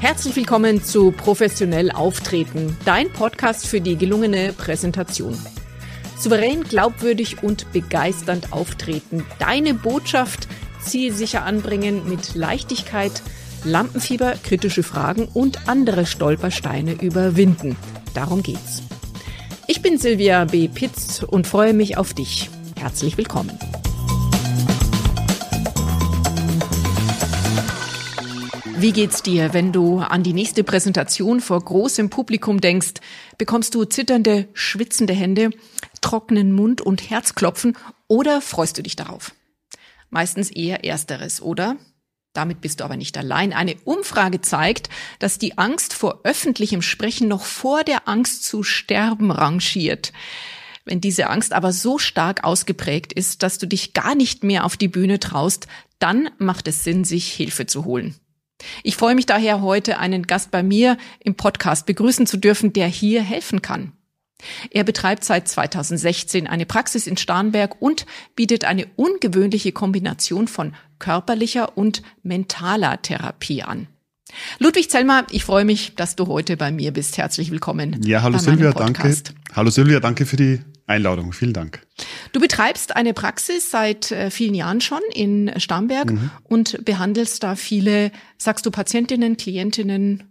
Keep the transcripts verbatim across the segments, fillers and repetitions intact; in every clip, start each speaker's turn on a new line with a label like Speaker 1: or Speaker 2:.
Speaker 1: Herzlich willkommen zu Professionell Auftreten, dein Podcast für die gelungene Präsentation. Souverän, glaubwürdig und begeisternd auftreten, deine Botschaft zielsicher anbringen mit Leichtigkeit, Lampenfieber, kritische Fragen und andere Stolpersteine überwinden. Darum geht's. Ich bin Silvia B. Pitz und freue mich auf dich. Herzlich willkommen. Wie geht's dir, wenn du an die nächste Präsentation vor großem Publikum denkst? Bekommst du zitternde, schwitzende Hände, trockenen Mund und Herzklopfen oder freust du dich darauf? Meistens eher Ersteres, oder? Damit bist du aber nicht allein. Eine Umfrage zeigt, dass die Angst vor öffentlichem Sprechen noch vor der Angst zu sterben rangiert. Wenn diese Angst aber so stark ausgeprägt ist, dass du dich gar nicht mehr auf die Bühne traust, dann macht es Sinn, sich Hilfe zu holen. Ich freue mich daher, heute einen Gast bei mir im Podcast begrüßen zu dürfen, der hier helfen kann. Er betreibt seit zweitausendsechzehn eine Praxis in Starnberg und bietet eine ungewöhnliche Kombination von körperlicher und mentaler Therapie an. Ludwig Zellmer, ich freue mich, dass du heute bei mir bist. Herzlich willkommen.
Speaker 2: Ja, hallo Silvia, danke. Hallo Silvia, danke für die Einladung. Vielen Dank.
Speaker 1: Du betreibst eine Praxis seit äh, vielen Jahren schon in Starnberg mhm. und behandelst da viele, sagst du, Patientinnen, Klientinnen?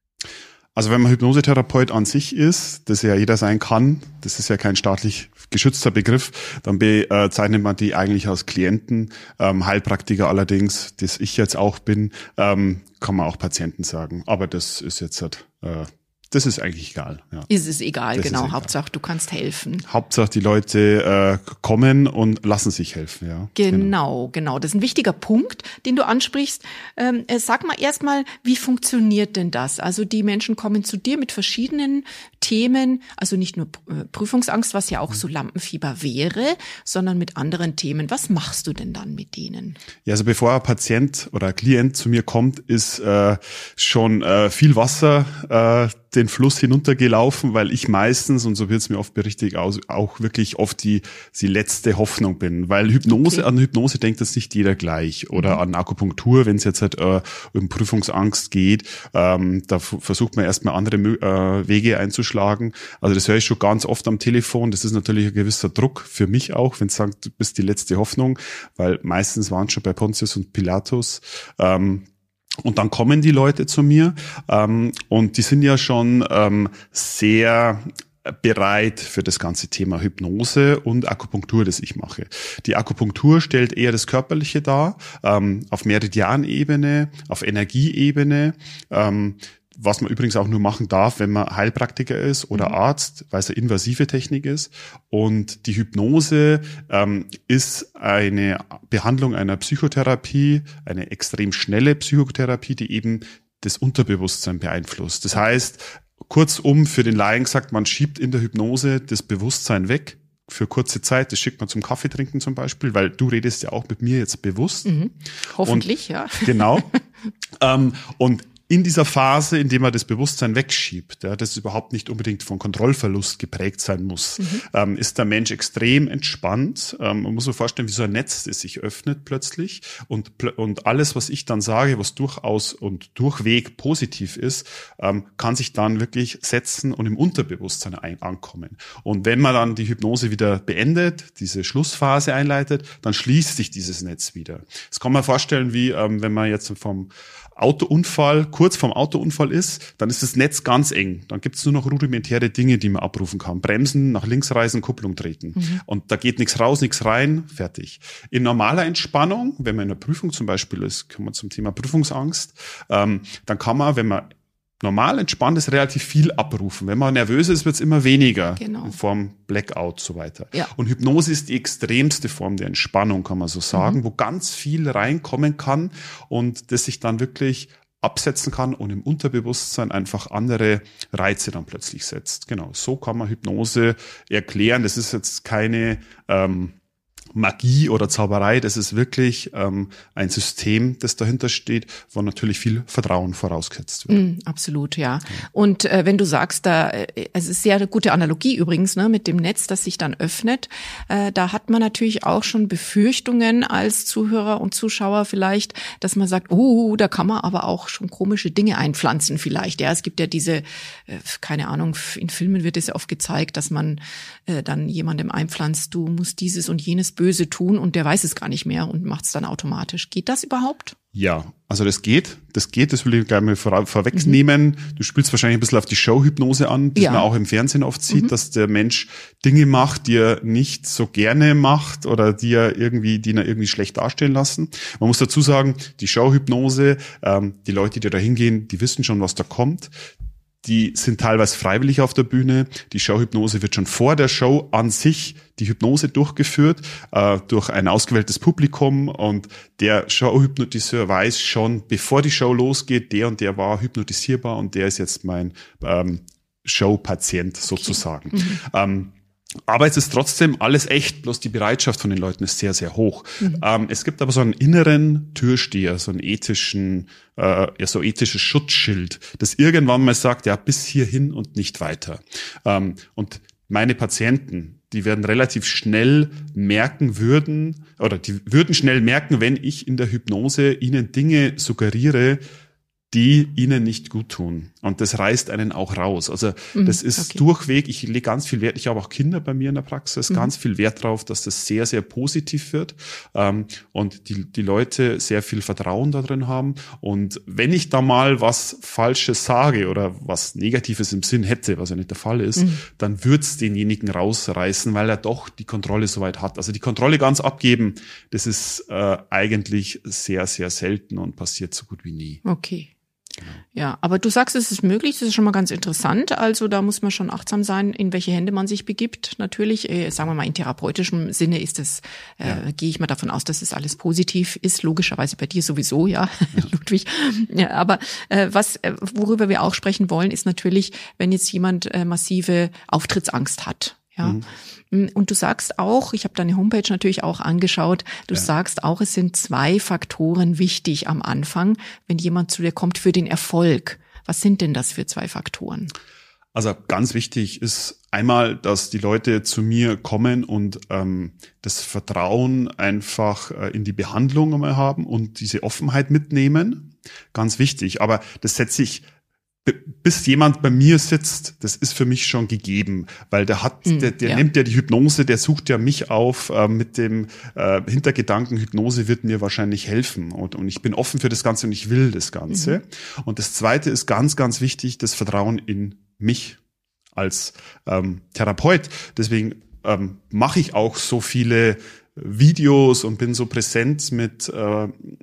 Speaker 2: Also wenn man Hypnosetherapeut an sich ist, das ja jeder sein kann, das ist ja kein staatlich geschützter Begriff, dann bezeichnet man die eigentlich als Klienten. Ähm, Heilpraktiker allerdings, das ich jetzt auch bin, ähm, kann man auch Patienten sagen. Aber das ist jetzt halt, äh, das ist eigentlich egal. Ja.
Speaker 1: Ist es egal, das genau.
Speaker 2: Egal. Hauptsache,
Speaker 1: du kannst helfen.
Speaker 2: Hauptsache, die Leute äh, kommen und lassen sich helfen. Ja.
Speaker 1: Genau, genau, genau. Das ist ein wichtiger Punkt, den du ansprichst. Ähm, sag mal erstmal, wie funktioniert denn das? Also die Menschen kommen zu dir mit verschiedenen Themen, also nicht nur Prüfungsangst, was ja auch so Lampenfieber wäre, sondern mit anderen Themen. Was machst du denn dann mit denen?
Speaker 2: Ja, also bevor ein Patient oder ein Klient zu mir kommt, ist äh, schon äh, viel Wasser äh, den Fluss hinuntergelaufen, weil ich meistens, und so wird es mir oft berichtet, auch wirklich oft die, die letzte Hoffnung bin. Weil Hypnose, okay. an Hypnose denkt das nicht jeder gleich. Oder mhm. an Akupunktur, wenn es jetzt halt äh, um Prüfungsangst geht, ähm, da f- versucht man erstmal andere äh, Wege einzuschlagen. Also das höre ich schon ganz oft am Telefon. Das ist natürlich ein gewisser Druck für mich auch, wenn es sagt, du bist die letzte Hoffnung, weil meistens waren es schon bei Pontius und Pilatus. Ähm, Und dann kommen die Leute zu mir ähm, und die sind ja schon ähm, sehr bereit für das ganze Thema Hypnose und Akupunktur, das ich mache. Die Akupunktur stellt eher das Körperliche dar, ähm, auf Meridianebene, auf Energieebene, ähm, was man übrigens auch nur machen darf, wenn man Heilpraktiker ist oder Arzt, weil es eine invasive Technik ist. Und die Hypnose ähm, ist eine Behandlung einer Psychotherapie, eine extrem schnelle Psychotherapie, die eben das Unterbewusstsein beeinflusst. Das heißt, kurzum für den Laien gesagt, man schiebt in der Hypnose das Bewusstsein weg für kurze Zeit. Das schickt man zum Kaffeetrinken zum Beispiel, weil du redest ja auch mit mir jetzt bewusst.
Speaker 1: Mhm. Hoffentlich,
Speaker 2: und,
Speaker 1: ja.
Speaker 2: Genau. ähm, und in dieser Phase, in der man das Bewusstsein wegschiebt, ja, das überhaupt nicht unbedingt von Kontrollverlust geprägt sein muss, mhm. ähm, ist der Mensch extrem entspannt. Ähm, man muss sich vorstellen, wie so ein Netz, das sich öffnet plötzlich und, und alles, was ich dann sage, was durchaus und durchweg positiv ist, ähm, kann sich dann wirklich setzen und im Unterbewusstsein ein- ankommen. Und wenn man dann die Hypnose wieder beendet, diese Schlussphase einleitet, dann schließt sich dieses Netz wieder. Das kann man vorstellen, wie ähm, wenn man jetzt vom Autounfall, kurz vorm Autounfall ist, dann ist das Netz ganz eng. Dann gibt es nur noch rudimentäre Dinge, die man abrufen kann. Bremsen, nach links reisen, Kupplung treten. Mhm. Und da geht nichts raus, nichts rein, fertig. In normaler Entspannung, wenn man in einer Prüfung zum Beispiel ist, kommen wir zum Thema Prüfungsangst, ähm, dann kann man, wenn man normal entspannt ist, relativ viel abrufen. Wenn man nervös ist, wird es immer weniger, genau. in Form Blackout so weiter. Ja. Und Hypnose ist die extremste Form der Entspannung, kann man so sagen, mhm. wo ganz viel reinkommen kann und das sich dann wirklich absetzen kann und im Unterbewusstsein einfach andere Reize dann plötzlich setzt. Genau, so kann man Hypnose erklären. Das ist jetzt keine ähm, Magie oder Zauberei, das ist wirklich ähm, ein System, das dahinter steht, wo natürlich viel Vertrauen vorausgesetzt wird.
Speaker 1: Mm, absolut, ja. Und äh, wenn du sagst, da, äh, es ist sehr eine gute Analogie übrigens, ne, mit dem Netz, das sich dann öffnet, äh, da hat man natürlich auch schon Befürchtungen als Zuhörer und Zuschauer vielleicht, dass man sagt, oh, da kann man aber auch schon komische Dinge einpflanzen vielleicht. Ja, es gibt ja diese, äh, keine Ahnung, in Filmen wird es ja oft gezeigt, dass man äh, dann jemandem einpflanzt, du musst dieses und jenes Böse tun und der weiß es gar nicht mehr und macht es dann automatisch. Geht das überhaupt?
Speaker 2: Ja, also das geht, das geht, das will ich gleich mal vor, vorwegnehmen. Mhm. Du spielst wahrscheinlich ein bisschen auf die Showhypnose an, die ja. man auch im Fernsehen oft sieht, mhm. dass der Mensch Dinge macht, die er nicht so gerne macht oder die er irgendwie, die ihn irgendwie schlecht darstellen lassen. Man muss dazu sagen, die Showhypnose, ähm, die Leute, die da hingehen, die wissen schon, was da kommt. Die sind teilweise freiwillig auf der Bühne. Die Showhypnose wird schon vor der Show an sich die Hypnose durchgeführt äh, durch ein ausgewähltes Publikum und der Showhypnotiseur weiß schon, bevor die Show losgeht, der und der war hypnotisierbar und der ist jetzt mein ähm, Showpatient sozusagen. Okay. Mhm. Ähm, Aber es ist trotzdem alles echt, bloß die Bereitschaft von den Leuten ist sehr, sehr hoch. Mhm. Ähm, es gibt aber so einen inneren Türsteher, so einen ethischen, äh, ja, so ethisches Schutzschild, das irgendwann mal sagt, ja, bis hierhin und nicht weiter. Ähm, und meine Patienten, die werden relativ schnell merken würden, oder die würden schnell merken, wenn ich in der Hypnose ihnen Dinge suggeriere, die ihnen nicht gut tun. Und das reißt einen auch raus. Also das ist okay. durchweg, ich lege ganz viel Wert, ich habe auch Kinder bei mir in der Praxis, mhm. ganz viel Wert drauf, dass das sehr, sehr positiv wird ähm, und die, die Leute sehr viel Vertrauen da drin haben. Und wenn ich da mal was Falsches sage oder was Negatives im Sinn hätte, was ja nicht der Fall ist, mhm. dann wird's denjenigen rausreißen, weil er doch die Kontrolle soweit hat. Also die Kontrolle ganz abgeben, das ist äh, eigentlich sehr, sehr selten und passiert so gut wie nie.
Speaker 1: Okay. Ja, aber du sagst, es ist möglich, das ist schon mal ganz interessant. Also da muss man schon achtsam sein, in welche Hände man sich begibt. Natürlich, äh, sagen wir mal, in therapeutischem Sinne ist es, äh, ja. gehe ich mal davon aus, dass es alles positiv ist. Logischerweise bei dir sowieso, ja, ja. Ludwig. Ja, aber äh, was, äh, worüber wir auch sprechen wollen, ist natürlich, wenn jetzt jemand äh, massive Auftrittsangst hat. Ja. Mhm. Und du sagst auch, ich habe deine Homepage natürlich auch angeschaut, du ja. sagst auch, es sind zwei Faktoren wichtig am Anfang, wenn jemand zu dir kommt für den Erfolg. Was sind denn das für zwei Faktoren?
Speaker 2: Also ganz wichtig ist einmal, dass die Leute zu mir kommen und ähm, das Vertrauen einfach äh, in die Behandlung einmal haben und diese Offenheit mitnehmen. Ganz wichtig, aber das setze ich bis jemand bei mir sitzt, das ist für mich schon gegeben, weil der hat, mm, der, der ja. nimmt ja die Hypnose, der sucht ja mich auf äh, mit dem äh, Hintergedanken, Hypnose wird mir wahrscheinlich helfen und, und ich bin offen für das Ganze und ich will das Ganze. Mhm. Und das Zweite ist ganz, ganz wichtig, das Vertrauen in mich als ähm, Therapeut. Deswegen ähm, mache ich auch so viele Videos und bin so präsent mit äh,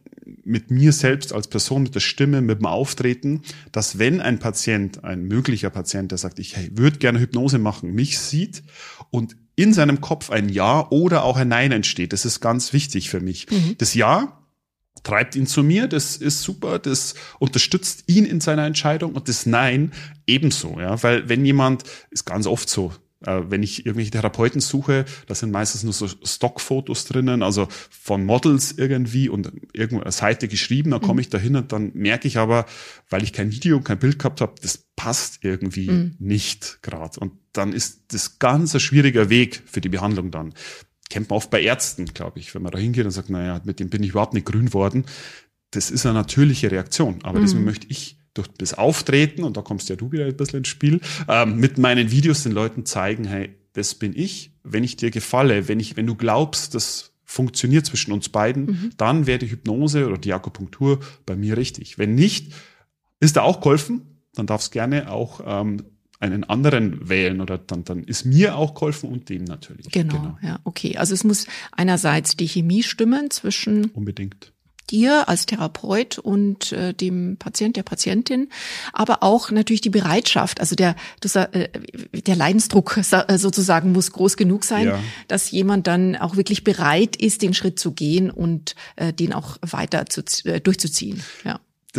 Speaker 2: mit mir selbst als Person, mit der Stimme, mit dem Auftreten, dass wenn ein Patient, ein möglicher Patient, der sagt, ich hey, würde gerne Hypnose machen, mich sieht und in seinem Kopf ein Ja oder auch ein Nein entsteht, das ist ganz wichtig für mich. Mhm. Das Ja treibt ihn zu mir, das ist super, das unterstützt ihn in seiner Entscheidung und das Nein ebenso, ja, weil wenn jemand, ist ganz oft so, wenn ich irgendwelche Therapeuten suche, da sind meistens nur so Stockfotos drinnen, also von Models irgendwie und irgendwo eine Seite geschrieben, dann komme ich da hin und dann merke ich aber, weil ich kein Video, kein Bild gehabt habe, das passt irgendwie mhm. nicht gerade. Und dann ist das ganz ein schwieriger Weg für die Behandlung dann. Kennt man oft bei Ärzten, glaube ich, wenn man da hingeht und sagt, naja, mit dem bin ich überhaupt nicht grün worden. Das ist eine natürliche Reaktion, aber mhm. deswegen möchte ich durch das Auftreten, und da kommst ja du wieder ein bisschen ins Spiel, ähm, mit meinen Videos den Leuten zeigen, hey, das bin ich, wenn ich dir gefalle, wenn ich, wenn du glaubst, das funktioniert zwischen uns beiden, mhm. dann wäre die Hypnose oder die Akupunktur bei mir richtig. Wenn nicht, ist da auch geholfen, dann darfst gerne auch ähm, einen anderen wählen oder dann, dann ist mir auch geholfen und dem natürlich.
Speaker 1: Genau, genau, ja, okay. Also es muss einerseits die Chemie stimmen zwischen
Speaker 2: unbedingt
Speaker 1: dir als Therapeut und äh, dem Patient, der Patientin, aber auch natürlich die Bereitschaft, also der du, äh, der Leidensdruck sozusagen muss groß genug sein, ja. dass jemand dann auch wirklich bereit ist, den Schritt zu gehen und äh, den auch weiter zu, äh, durchzuziehen. Ja.
Speaker 2: Das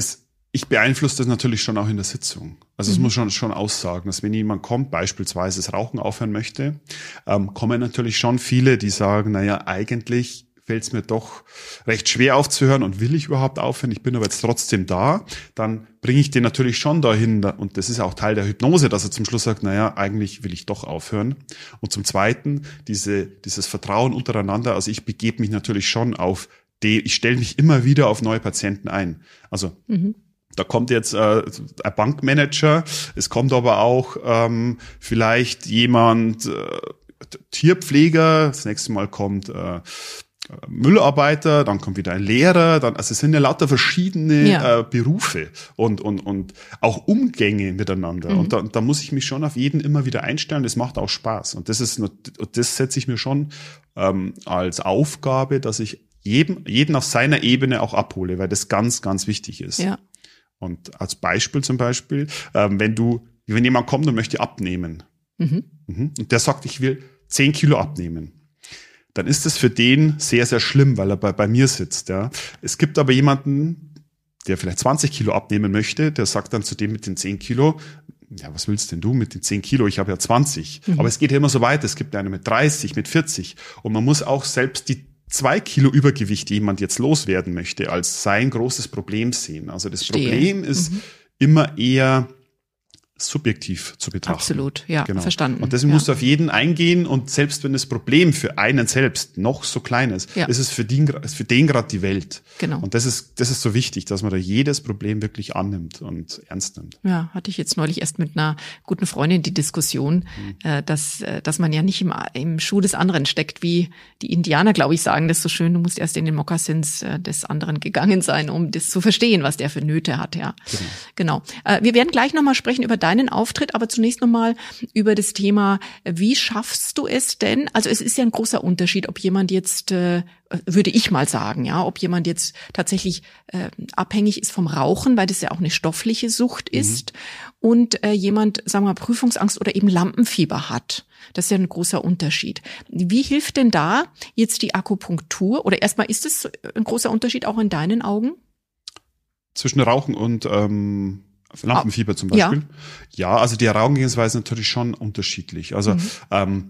Speaker 2: Ich beeinflusse das natürlich schon auch in der Sitzung. Also es mhm. muss schon schon aussagen, dass wenn jemand kommt, beispielsweise das Rauchen aufhören möchte, ähm, kommen natürlich schon viele, die sagen, naja, eigentlich fällt es mir doch recht schwer aufzuhören und will ich überhaupt aufhören, ich bin aber jetzt trotzdem da, dann bringe ich den natürlich schon dahin und das ist auch Teil der Hypnose, dass er zum Schluss sagt, naja, eigentlich will ich doch aufhören. Und zum Zweiten, diese dieses Vertrauen untereinander, also ich begebe mich natürlich schon auf, die, ich stelle mich immer wieder auf neue Patienten ein. Also mhm. Da kommt jetzt äh, ein Bankmanager, es kommt aber auch ähm, vielleicht jemand, äh, Tierpfleger, das nächste Mal kommt äh, Müllarbeiter, dann kommt wieder ein Lehrer, dann, also es sind ja lauter verschiedene ja. äh, Berufe und und und auch Umgänge miteinander. Mhm. Und da, da muss ich mich schon auf jeden immer wieder einstellen. Das macht auch Spaß. Und das ist, das setze ich mir schon ähm, als Aufgabe, dass ich jeden jeden auf seiner Ebene auch abhole, weil das ganz ganz wichtig ist.
Speaker 1: Ja.
Speaker 2: Und als Beispiel zum Beispiel, ähm, wenn du, wenn jemand kommt und möchte abnehmen, mhm. Mhm, und der sagt, ich will zehn Kilo abnehmen, dann ist das für den sehr, sehr schlimm, weil er bei, bei mir sitzt. Ja. Es gibt aber jemanden, der vielleicht zwanzig Kilo abnehmen möchte, der sagt dann zu dem mit den zehn Kilo, ja, was willst denn du mit den zehn Kilo? Ich habe ja zwanzig. Mhm. Aber es geht ja immer so weiter. Es gibt eine mit dreißig, mit vierzig. Und man muss auch selbst die zwei Kilo Übergewicht, die jemand jetzt loswerden möchte, als sein großes Problem sehen. Also das Stehe. Problem ist mhm. immer eher subjektiv zu betrachten.
Speaker 1: Absolut, ja,
Speaker 2: genau.
Speaker 1: Verstanden.
Speaker 2: Und deswegen
Speaker 1: ja.
Speaker 2: musst du auf jeden eingehen und selbst wenn das Problem für einen selbst noch so klein ist, ja. ist es für den, ist für den gerade die Welt.
Speaker 1: Genau.
Speaker 2: Und das ist, das ist so wichtig, dass man da jedes Problem wirklich annimmt und ernst nimmt.
Speaker 1: Ja, hatte ich jetzt neulich erst mit einer guten Freundin die Diskussion, mhm. dass, dass man ja nicht im, im Schuh des anderen steckt, wie die Indianer, glaube ich, sagen das so schön, du musst erst in den Mokassins des anderen gegangen sein, um das zu verstehen, was der für Nöte hat, ja. Genau. genau. Wir werden gleich nochmal sprechen über deinen Auftritt, aber zunächst nochmal über das Thema, wie schaffst du es denn? Also es ist ja ein großer Unterschied, ob jemand jetzt, äh, würde ich mal sagen, ja, ob jemand jetzt tatsächlich äh, abhängig ist vom Rauchen, weil das ja auch eine stoffliche Sucht ist, mhm. und äh, jemand, sagen wir mal, Prüfungsangst oder eben Lampenfieber hat. Das ist ja ein großer Unterschied. Wie hilft denn da jetzt die Akupunktur? Oder erstmal, ist es ein großer Unterschied auch in deinen Augen?
Speaker 2: Zwischen Rauchen und ähm Lampenfieber zum Beispiel. Ja, ja, also die Herangehensweise ist natürlich schon unterschiedlich. Also mhm. ähm,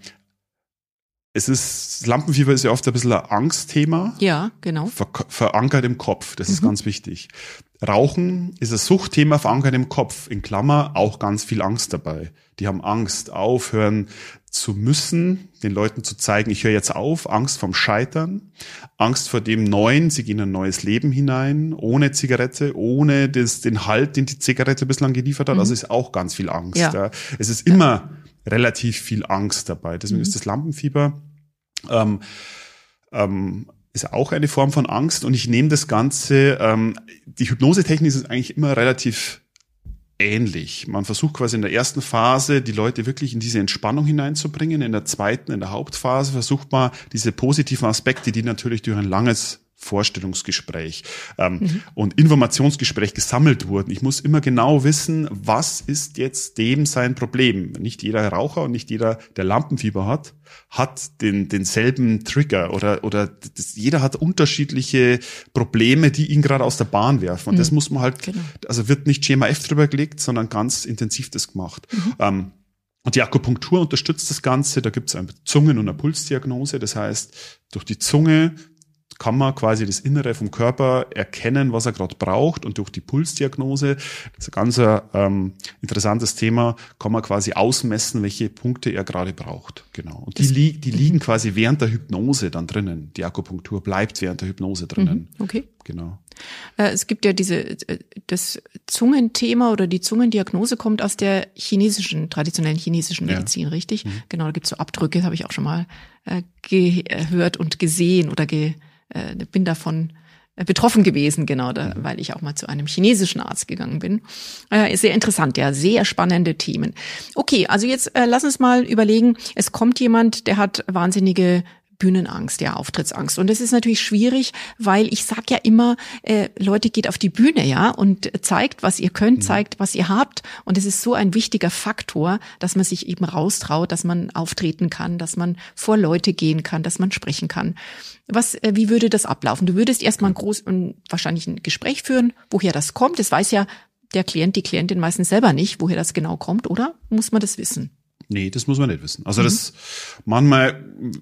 Speaker 2: es ist, Lampenfieber ist ja oft ein bisschen ein Angstthema.
Speaker 1: Ja, genau.
Speaker 2: Ver, verankert im Kopf, das mhm. ist ganz wichtig. Rauchen ist ein Suchtthema, verankert im Kopf. In Klammer auch ganz viel Angst dabei. Die haben Angst, aufhören zu müssen, den Leuten zu zeigen, ich höre jetzt auf, Angst vom Scheitern, Angst vor dem Neuen, sie gehen in ein neues Leben hinein, ohne Zigarette, ohne das, den Halt, den die Zigarette bislang geliefert hat, mhm. also ist auch ganz viel Angst. Ja. Ja. Es ist immer ja. relativ viel Angst dabei, deswegen mhm. ist das Lampenfieber ähm, ähm, ist auch eine Form von Angst und ich nehme das Ganze, ähm, die Hypnosetechnik ist eigentlich immer relativ ähnlich. Man versucht quasi in der ersten Phase die Leute wirklich in diese Entspannung hineinzubringen. In der zweiten, in der Hauptphase versucht man diese positiven Aspekte, die natürlich durch ein langes Vorstellungsgespräch ähm, mhm. und Informationsgespräch gesammelt wurden. Ich muss immer genau wissen, was ist jetzt dem sein Problem. Nicht jeder Raucher und nicht jeder, der Lampenfieber hat, hat den denselben Trigger oder oder das, jeder hat unterschiedliche Probleme, die ihn gerade aus der Bahn werfen. Und mhm. das muss man halt, genau. also wird nicht Schema F drüber gelegt, sondern ganz intensiv das gemacht. Mhm. Ähm, und die Akupunktur unterstützt das Ganze. Da gibt es eine Zungen- und eine Pulsdiagnose. Das heißt, durch die Zunge kann man quasi das Innere vom Körper erkennen, was er gerade braucht. Und durch die Pulsdiagnose, das ist ein ganz ähm, interessantes Thema, kann man quasi ausmessen, welche Punkte er gerade braucht. Genau. Und die, li- die liegen quasi während der Hypnose dann drinnen. Die Akupunktur bleibt während der Hypnose drinnen.
Speaker 1: Okay.
Speaker 2: Genau.
Speaker 1: Äh, es gibt ja diese, das Zungenthema oder die Zungendiagnose kommt aus der chinesischen, traditionellen chinesischen Medizin, ja. richtig? Mhm. Genau, da gibt's so Abdrücke, habe ich auch schon mal äh, gehört und gesehen oder ge Äh, bin davon äh, betroffen gewesen, genau, da, mhm. weil ich auch mal zu einem chinesischen Arzt gegangen bin. Äh, sehr interessant, ja, sehr spannende Themen. Okay, also jetzt äh, lass uns mal überlegen, es kommt jemand, der hat wahnsinnige Bühnenangst, ja, Auftrittsangst. Und das ist natürlich schwierig, weil ich sag ja immer, äh, Leute, geht auf die Bühne, ja, und zeigt, was ihr könnt, zeigt, was ihr habt. Und es ist so ein wichtiger Faktor, dass man sich eben raustraut, dass man auftreten kann, dass man vor Leute gehen kann, dass man sprechen kann. Was, äh, wie würde das ablaufen? Du würdest erstmal ein groß und wahrscheinlich ein Gespräch führen, woher das kommt. Das weiß ja der Klient, die Klientin meistens selber nicht, woher das genau kommt, oder? Muss man das wissen?
Speaker 2: Nee, das muss man nicht wissen. Also mhm. das manchmal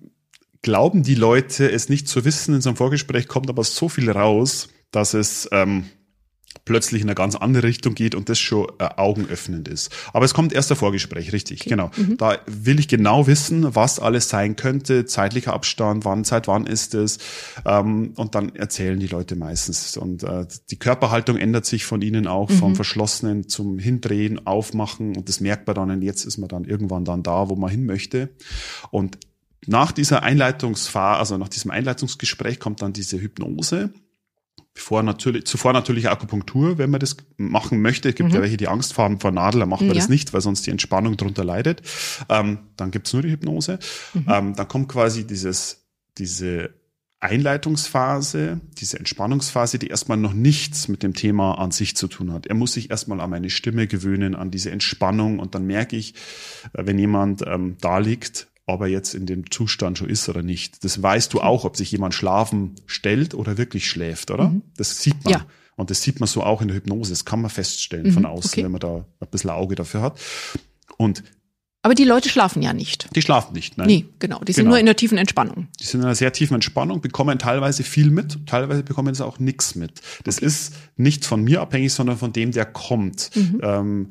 Speaker 2: glauben die Leute, es nicht zu wissen. In so einem Vorgespräch kommt aber so viel raus, dass es ähm, plötzlich in eine ganz andere Richtung geht und das schon äh, augenöffnend ist. Aber es kommt erst ein Vorgespräch, richtig, okay. Genau. Mhm. Da will ich genau wissen, was alles sein könnte, zeitlicher Abstand, wann, seit wann ist es, ähm, und dann erzählen die Leute meistens. Und äh, die Körperhaltung ändert sich von ihnen auch, mhm. vom Verschlossenen zum Hindrehen, Aufmachen, und das merkt man dann, und jetzt ist man dann irgendwann dann da, wo man hin möchte. Und nach dieser Einleitungsphase, also nach diesem Einleitungsgespräch kommt dann diese Hypnose. Bevor natürlich, zuvor natürlich Akupunktur, wenn man das machen möchte. Es gibt mhm. ja welche, die Angst haben vor Nadel, dann machen wir ja. das nicht, weil sonst die Entspannung drunter leidet. Ähm, dann gibt's nur die Hypnose. Mhm. Ähm, dann kommt quasi dieses, diese Einleitungsphase, diese Entspannungsphase, die erstmal noch nichts mit dem Thema an sich zu tun hat. Er muss sich erstmal an meine Stimme gewöhnen, an diese Entspannung, und dann merke ich, wenn jemand ähm, da liegt, ob er jetzt in dem Zustand schon ist oder nicht. Das weißt du auch, ob sich jemand schlafen stellt oder wirklich schläft, oder? Mhm. Das sieht man. Ja. Und das sieht man so auch in der Hypnose. Das kann man feststellen mhm. von außen, okay. wenn man da ein bisschen Auge dafür hat. Und
Speaker 1: aber die Leute schlafen ja nicht.
Speaker 2: Die schlafen nicht, nein.
Speaker 1: Nee, genau. Die sind genau. nur in der tiefen Entspannung.
Speaker 2: Die sind in einer sehr tiefen Entspannung, bekommen teilweise viel mit, teilweise bekommen sie auch nichts mit. Das okay. ist nicht von mir abhängig, sondern von dem, der kommt. Mhm. Ähm,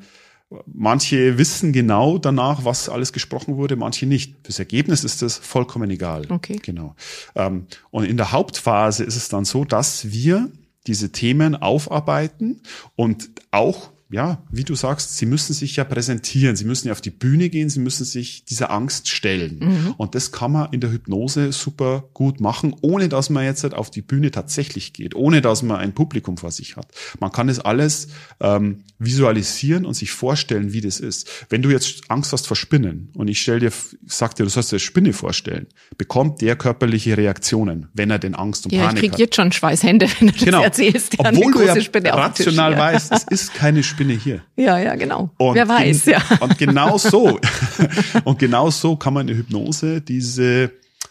Speaker 2: Manche wissen genau danach, was alles gesprochen wurde, manche nicht. Fürs Ergebnis ist das vollkommen egal.
Speaker 1: Okay.
Speaker 2: Genau. Und in der Hauptphase ist es dann so, dass wir diese Themen aufarbeiten und auch, ja, wie du sagst, sie müssen sich ja präsentieren, sie müssen ja auf die Bühne gehen, sie müssen sich dieser Angst stellen. Mhm. Und das kann man in der Hypnose super gut machen, ohne dass man jetzt auf die Bühne tatsächlich geht, ohne dass man ein Publikum vor sich hat. Man kann das alles ähm, visualisieren und sich vorstellen, wie das ist. Wenn du jetzt Angst hast vor Spinnen und ich stell dir, sag dir, du sollst dir eine Spinne vorstellen, bekommt der körperliche Reaktionen, wenn er denn Angst und
Speaker 1: ja,
Speaker 2: Panik hat.
Speaker 1: Ja, ich krieg jetzt schon Schweißhände, wenn du das
Speaker 2: genau.
Speaker 1: erzählst. Ja,
Speaker 2: obwohl du ja
Speaker 1: Spinne
Speaker 2: rational
Speaker 1: Tisch, ja.
Speaker 2: weißt, es ist keine Spinne hier.
Speaker 1: Ja, ja, genau.
Speaker 2: Und
Speaker 1: wer weiß,
Speaker 2: gen-
Speaker 1: ja.
Speaker 2: Und genau so, und genau so kann man in der Hypnose diese,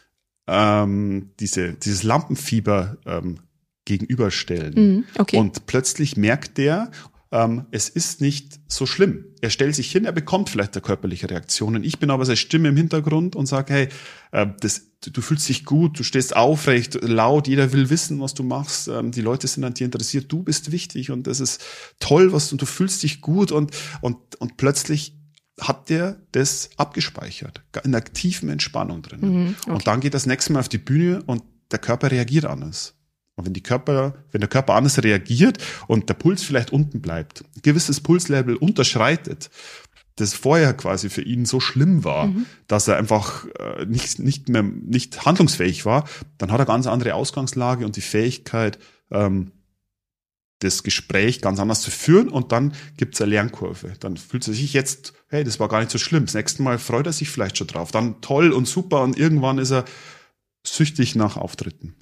Speaker 2: ähm, diese, dieses Lampenfieber ähm, gegenüberstellen.
Speaker 1: Mhm, okay.
Speaker 2: Und plötzlich merkt der, ähm, es ist nicht so schlimm. Er stellt sich hin, er bekommt vielleicht eine körperliche Reaktion. Und ich bin aber seine Stimme im Hintergrund und sage, hey, äh, das, du fühlst dich gut, du stehst aufrecht, laut, jeder will wissen, was du machst. Ähm, die Leute sind an dir interessiert, du bist wichtig und das ist toll, was und du fühlst dich gut und, und, und plötzlich hat der das abgespeichert, in der tiefen Entspannung drin.
Speaker 1: Mhm, okay.
Speaker 2: Und dann geht das nächste Mal auf die Bühne und der Körper reagiert anders. Und wenn die Körper, wenn der Körper anders reagiert und der Puls vielleicht unten bleibt, ein gewisses Pulslevel unterschreitet, das vorher quasi für ihn so schlimm war, mhm. dass er einfach äh, nicht, nicht mehr, nicht handlungsfähig war, dann hat er ganz andere Ausgangslage und die Fähigkeit, ähm, das Gespräch ganz anders zu führen, und dann gibt's eine Lernkurve. Dann fühlt er sich jetzt, hey, das war gar nicht so schlimm. Das nächste Mal freut er sich vielleicht schon drauf. Dann toll und super, und irgendwann ist er süchtig nach Auftritten.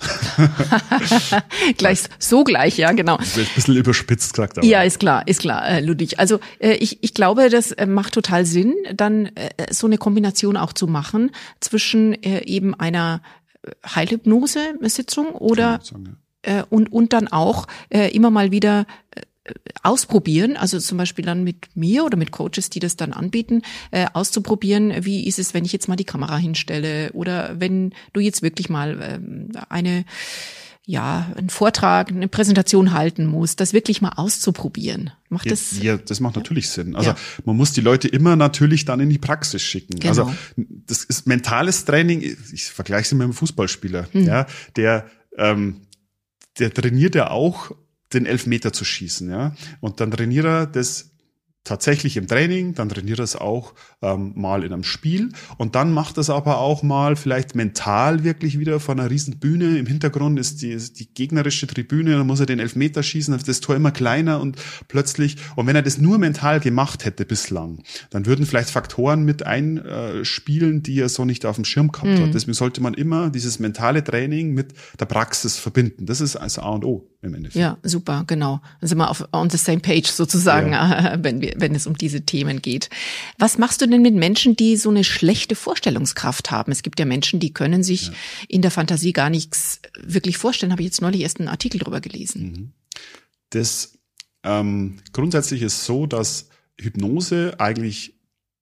Speaker 1: Gleich, so gleich, ja, genau.
Speaker 2: Das ist ein bisschen überspitzt gesagt. Aber.
Speaker 1: Ja, ist klar, ist klar, äh, Ludwig. Also äh, ich, ich glaube, das äh, macht total Sinn, dann äh, so eine Kombination auch zu machen zwischen äh, eben einer Heilhypnose-Sitzung oder sagen, ja. äh, und und dann auch äh, immer mal wieder äh, ausprobieren, also zum Beispiel dann mit mir oder mit Coaches, die das dann anbieten, äh, auszuprobieren, wie ist es, wenn ich jetzt mal die Kamera hinstelle oder wenn du jetzt wirklich mal ähm, eine, ja, einen Vortrag, eine Präsentation halten musst, das wirklich mal auszuprobieren. Macht
Speaker 2: ja,
Speaker 1: das?
Speaker 2: Ja, das macht natürlich Sinn. Also ja. man muss die Leute immer natürlich dann in die Praxis schicken.
Speaker 1: Genau.
Speaker 2: Also das ist mentales Training, ich vergleiche es mit einem Fußballspieler, hm. ja, der, ähm, der trainiert ja auch, den Elfmeter zu schießen, ja. Und dann trainiert er das tatsächlich im Training, dann trainiert er es auch ähm, mal in einem Spiel und dann macht er es aber auch mal vielleicht mental wirklich wieder vor einer riesen Bühne. Im Hintergrund ist die, die gegnerische Tribüne, dann muss er den Elfmeter schießen, dann wird das Tor immer kleiner und plötzlich, und wenn er das nur mental gemacht hätte bislang, dann würden vielleicht Faktoren mit einspielen, die er so nicht auf dem Schirm gehabt
Speaker 1: Mhm.
Speaker 2: hat. Deswegen sollte man immer dieses mentale Training mit der Praxis verbinden. Das ist also A und O im Endeffekt.
Speaker 1: Ja, super, genau. Dann sind wir auf on the same page sozusagen, ja. wenn wir, wenn es um diese Themen geht. Was machst du denn mit Menschen, die so eine schlechte Vorstellungskraft haben? Es gibt ja Menschen, die können sich ja. in der Fantasie gar nichts wirklich vorstellen. Habe ich jetzt neulich erst einen Artikel drüber gelesen.
Speaker 2: Das ähm, grundsätzlich ist so, dass Hypnose eigentlich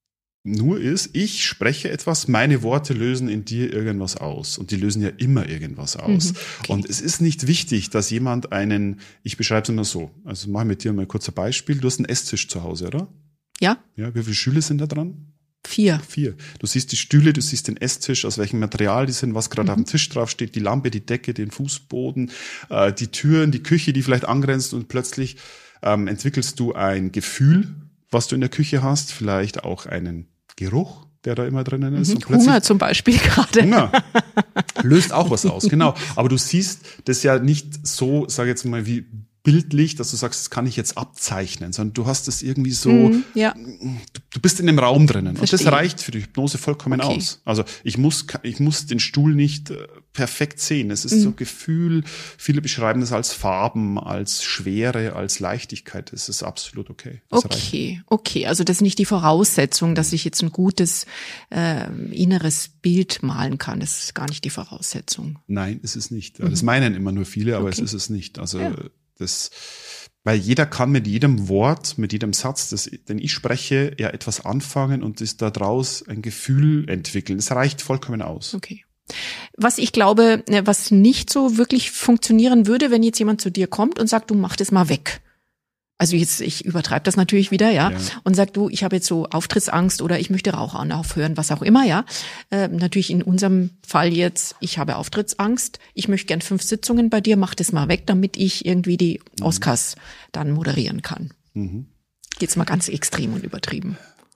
Speaker 2: nur ist, ich spreche etwas, meine Worte lösen in dir irgendwas aus. Und die lösen ja immer irgendwas aus. Mhm, okay. Und es ist nicht wichtig, dass jemand einen, ich beschreibe es immer so, also mache mit dir mal ein kurzer Beispiel. Du hast einen Esstisch zu Hause, oder?
Speaker 1: Ja.
Speaker 2: Ja, wie viele Stühle sind da dran?
Speaker 1: Vier.
Speaker 2: Vier. Du siehst die Stühle, du siehst den Esstisch, aus welchem Material die sind, was gerade mhm. auf dem Tisch drauf steht, die Lampe, die Decke, den Fußboden, äh, die Türen, die Küche, die vielleicht angrenzt und plötzlich ähm, entwickelst du ein Gefühl, was du in der Küche hast, vielleicht auch einen Geruch, der da immer drinnen ist.
Speaker 1: Mhm. Und Hunger zum Beispiel gerade.
Speaker 2: Hunger löst auch was aus, genau. Aber du siehst das ja nicht so, sage jetzt mal, wie bildlich, dass du sagst, das kann ich jetzt abzeichnen, sondern du hast es irgendwie so,
Speaker 1: mm, ja.
Speaker 2: du, du bist in dem Raum drinnen.
Speaker 1: Verstehe.
Speaker 2: Und das reicht für die Hypnose vollkommen
Speaker 1: okay.
Speaker 2: aus. Also ich muss ich muss den Stuhl nicht äh, perfekt sehen. Es ist mm. so Gefühl, viele beschreiben es als Farben, als Schwere, als Leichtigkeit. Es ist absolut okay. Das
Speaker 1: okay,
Speaker 2: reicht.
Speaker 1: okay. Also das ist nicht die Voraussetzung, dass ich jetzt ein gutes äh, inneres Bild malen kann. Das ist gar nicht die Voraussetzung.
Speaker 2: Nein, es ist nicht. Mhm. Das meinen immer nur viele, aber okay. es ist es nicht. Also ja. Das, weil jeder kann mit jedem Wort, mit jedem Satz, das, den ich spreche, ja etwas anfangen und ist daraus ein Gefühl entwickeln. Das reicht vollkommen aus.
Speaker 1: Okay. Was ich glaube, was nicht so wirklich funktionieren würde, wenn jetzt jemand zu dir kommt und sagt, du mach das mal weg. Also jetzt, ich übertreibe das natürlich wieder, ja, ja. und sag du, ich habe jetzt so Auftrittsangst oder ich möchte Rauchen aufhören, was auch immer, ja. Äh, natürlich in unserem Fall jetzt, ich habe Auftrittsangst, ich möchte gern fünf Sitzungen bei dir, mach das mal weg, damit ich irgendwie die mhm. Oscars dann moderieren kann. Mhm. Jetzt mal ganz extrem und übertrieben.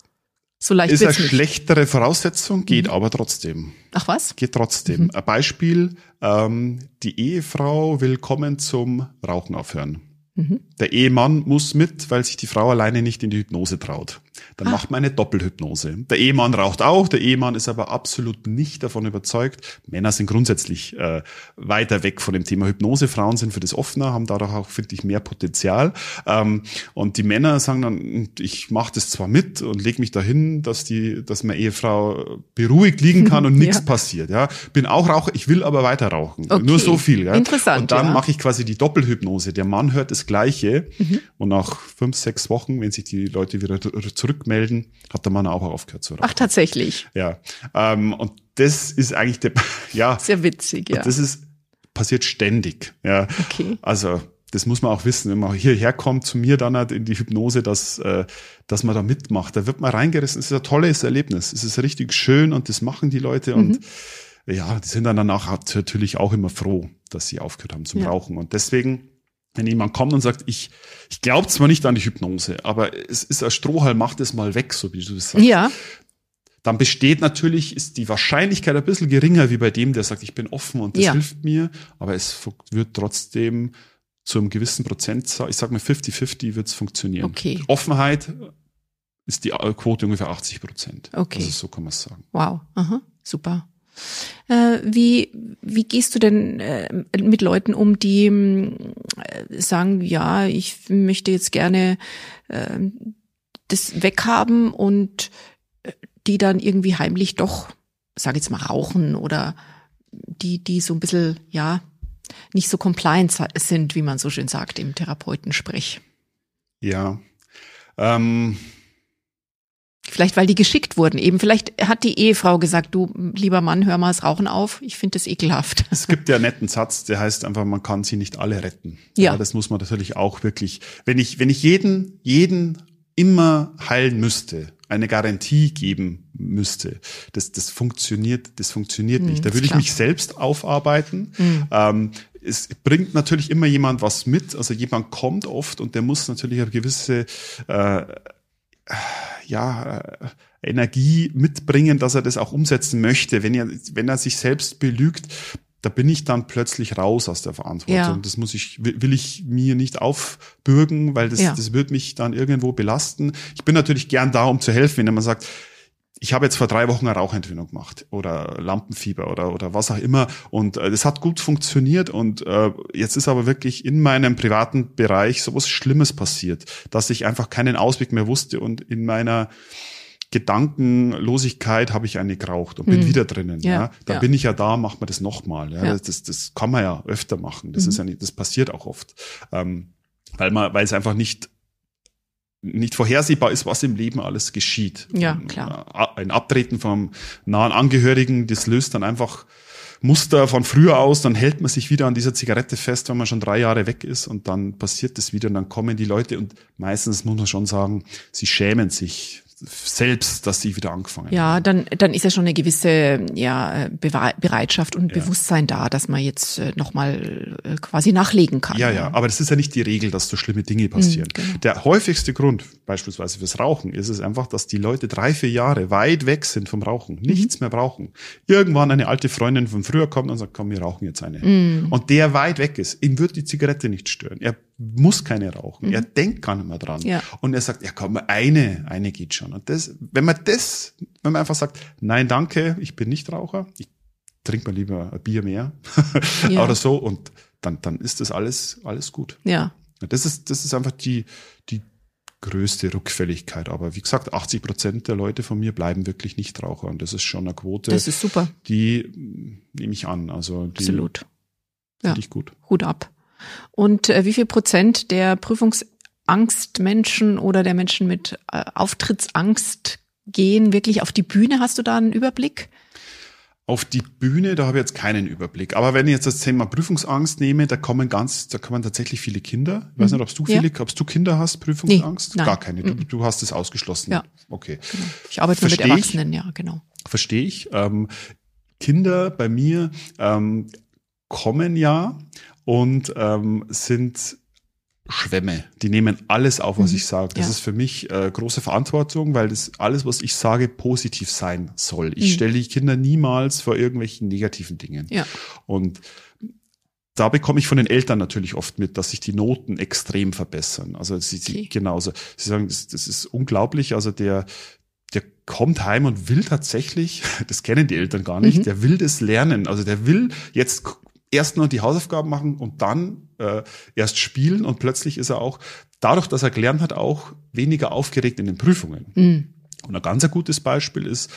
Speaker 1: So leicht
Speaker 2: ist eine
Speaker 1: nicht.
Speaker 2: Schlechtere Voraussetzung, geht mhm. aber trotzdem.
Speaker 1: Ach was?
Speaker 2: Geht trotzdem. Mhm. Ein Beispiel, ähm, die Ehefrau will kommen zum Rauchen aufhören. Mhm. Der Ehemann muss mit, weil sich die Frau alleine nicht in die Hypnose traut. Dann ah. macht man eine Doppelhypnose. Der Ehemann raucht auch, der Ehemann ist aber absolut nicht davon überzeugt. Männer sind grundsätzlich äh, weiter weg von dem Thema Hypnose. Frauen sind für das offener, haben dadurch auch, finde ich, mehr Potenzial. Ähm, und die Männer sagen dann, ich mache das zwar mit und lege mich dahin, dass die, dass meine Ehefrau beruhigt liegen kann und nichts ja. passiert. Ja, bin auch Raucher, ich will aber weiter rauchen. Okay. Nur so viel. Ja?
Speaker 1: Interessant.
Speaker 2: Und dann
Speaker 1: ja.
Speaker 2: mache ich quasi die Doppelhypnose. Der Mann hört das Gleiche mhm. und nach fünf, sechs Wochen, wenn sich die Leute wieder zurückmelden, hat der Mann auch aufgehört zu rauchen.
Speaker 1: Ach, tatsächlich?
Speaker 2: Ja. Ähm, und das ist eigentlich der, ja.
Speaker 1: Sehr witzig, ja.
Speaker 2: Das ist, passiert ständig, ja.
Speaker 1: Okay.
Speaker 2: Also, das muss man auch wissen, wenn man hierher kommt zu mir dann halt in die Hypnose, dass, äh, dass man da mitmacht. Da wird man reingerissen. Es ist ein tolles Erlebnis. Es ist richtig schön und das machen die Leute und mhm. ja, die sind dann danach natürlich auch immer froh, dass sie aufgehört haben zum ja. Rauchen. Und deswegen, wenn jemand kommt und sagt, ich, ich glaube zwar nicht an die Hypnose, aber es ist ein Strohhalm, mach das mal weg, so wie du das sagst.
Speaker 1: Ja.
Speaker 2: Dann besteht natürlich, ist die Wahrscheinlichkeit ein bisschen geringer wie bei dem, der sagt, ich bin offen und das
Speaker 1: ja.
Speaker 2: hilft mir, aber es wird trotzdem zu einem gewissen Prozentzahl, ich sag mal fifty fifty wird es funktionieren.
Speaker 1: Okay.
Speaker 2: Offenheit ist die Quote ungefähr achtzig Prozent.
Speaker 1: Okay.
Speaker 2: Also so kann man es sagen.
Speaker 1: Wow, aha, super. Äh, wie, wie gehst du denn äh, mit Leuten um, die äh, sagen, ja, ich möchte jetzt gerne äh, das weghaben und äh, die dann irgendwie heimlich doch, sag jetzt mal, rauchen oder die, die so ein bisschen, ja, nicht so compliant sind, wie man so schön sagt im Therapeutensprech?
Speaker 2: Ja, ähm...
Speaker 1: Vielleicht, weil die geschickt wurden. Eben, vielleicht hat die Ehefrau gesagt, du, lieber Mann, hör mal das Rauchen auf. Ich finde das ekelhaft.
Speaker 2: Es gibt ja einen netten Satz, der heißt einfach, man kann sie nicht alle retten.
Speaker 1: Ja.
Speaker 2: ja. Das muss man natürlich auch wirklich, wenn ich, wenn ich jeden, jeden immer heilen müsste, eine Garantie geben müsste, das, das funktioniert, das funktioniert
Speaker 1: hm,
Speaker 2: nicht. Da würde ich mich selbst aufarbeiten. Hm. Ähm, es bringt natürlich immer jemand was mit. Also jemand kommt oft und der muss natürlich eine gewisse, äh, ja, Energie mitbringen, dass er das auch umsetzen möchte. Wenn er, wenn er sich selbst belügt, da bin ich dann plötzlich raus aus der Verantwortung. Ja. Das muss ich, will ich mir nicht aufbürgen, weil das, ja. das wird mich dann irgendwo belasten. Ich bin natürlich gern da, um zu helfen, wenn man sagt, ich habe jetzt vor drei Wochen eine Rauchentwöhnung gemacht oder Lampenfieber oder oder was auch immer und äh, das hat gut funktioniert und äh, jetzt ist aber wirklich in meinem privaten Bereich sowas Schlimmes passiert, dass ich einfach keinen Ausweg mehr wusste und in meiner Gedankenlosigkeit habe ich eine geraucht und bin mhm. wieder drinnen. Ja, ja. Da ja. bin ich ja da, macht man das nochmal. Ja. Ja. Das, das kann man ja öfter machen. Das mhm. ist ja nicht, das passiert auch oft, ähm, weil man, weil es einfach nicht nicht vorhersehbar ist, was im Leben alles geschieht.
Speaker 1: Ja, klar.
Speaker 2: Ein Abtreten vom nahen Angehörigen, das löst dann einfach Muster von früher aus, dann hält man sich wieder an dieser Zigarette fest, wenn man schon drei Jahre weg ist und dann passiert das wieder und dann kommen die Leute und meistens muss man schon sagen, sie schämen sich selbst, dass sie wieder angefangen
Speaker 1: ja,
Speaker 2: haben.
Speaker 1: dann dann ist ja schon eine gewisse ja Bereitschaft und ja. Bewusstsein da, dass man jetzt nochmal quasi nachlegen kann.
Speaker 2: Ja, ja, ja, aber das ist ja nicht die Regel, dass so schlimme Dinge passieren. Mhm, genau. Der häufigste Grund, beispielsweise fürs Rauchen, ist es einfach, dass die Leute drei, vier Jahre weit weg sind vom Rauchen, nichts mhm. mehr brauchen. Irgendwann eine alte Freundin von früher kommt und sagt, komm, wir rauchen jetzt eine. Mhm. Und der weit weg ist, ihm wird die Zigarette nicht stören. Er muss keine rauchen. Mhm. Er denkt gar nicht mehr dran. Ja. Und er sagt, ja komm, eine, eine geht schon. Und das, wenn man das, wenn man einfach sagt, nein, danke, ich bin nicht Raucher, ich trinke mal lieber ein Bier mehr ja. oder so und dann, dann ist das alles, alles gut.
Speaker 1: Ja.
Speaker 2: Das ist, das ist einfach die, die größte Rückfälligkeit. Aber wie gesagt, achtzig Prozent der Leute von mir bleiben wirklich nicht Raucher und das ist schon eine Quote.
Speaker 1: Das ist super.
Speaker 2: Die nehme ich an. Also die
Speaker 1: absolut.
Speaker 2: Ja.
Speaker 1: Finde
Speaker 2: ich gut.
Speaker 1: Hut ab. Und äh, wie viel Prozent der Prüfungsangstmenschen oder der Menschen mit äh, Auftrittsangst gehen wirklich auf die Bühne? Hast du da einen Überblick?
Speaker 2: Auf die Bühne, da habe ich jetzt keinen Überblick. Aber wenn ich jetzt das Thema Prüfungsangst nehme, da kommen ganz, da kommen tatsächlich viele Kinder. Ich weiß nicht, ob du viele, ja. ob du Kinder hast, Prüfungsangst?
Speaker 1: Nee,
Speaker 2: Gar keine. Du, du hast es ausgeschlossen.
Speaker 1: Ja.
Speaker 2: Okay.
Speaker 1: Genau. Ich arbeite nur mit Erwachsenen, ja, genau.
Speaker 2: Verstehe ich. Ähm, Kinder bei mir ähm, kommen ja und ähm, sind Schwämme. Die nehmen alles auf, was mhm. ich sage. Das ja. ist für mich äh, große Verantwortung, weil das alles, was ich sage, positiv sein soll. Ich mhm. stelle die Kinder niemals vor irgendwelchen negativen Dingen.
Speaker 1: Ja.
Speaker 2: Und da bekomme ich von den Eltern natürlich oft mit, dass sich die Noten extrem verbessern. Also sie, okay. sie genauso. Sie sagen, das, das ist unglaublich. Also der der kommt heim und will tatsächlich, das kennen die Eltern gar nicht, mhm. der will das lernen. Also der will jetzt erst noch die Hausaufgaben machen und dann äh, erst spielen und plötzlich ist er auch, dadurch, dass er gelernt hat, auch weniger aufgeregt in den Prüfungen. Mhm. Und ein ganz ein gutes Beispiel ist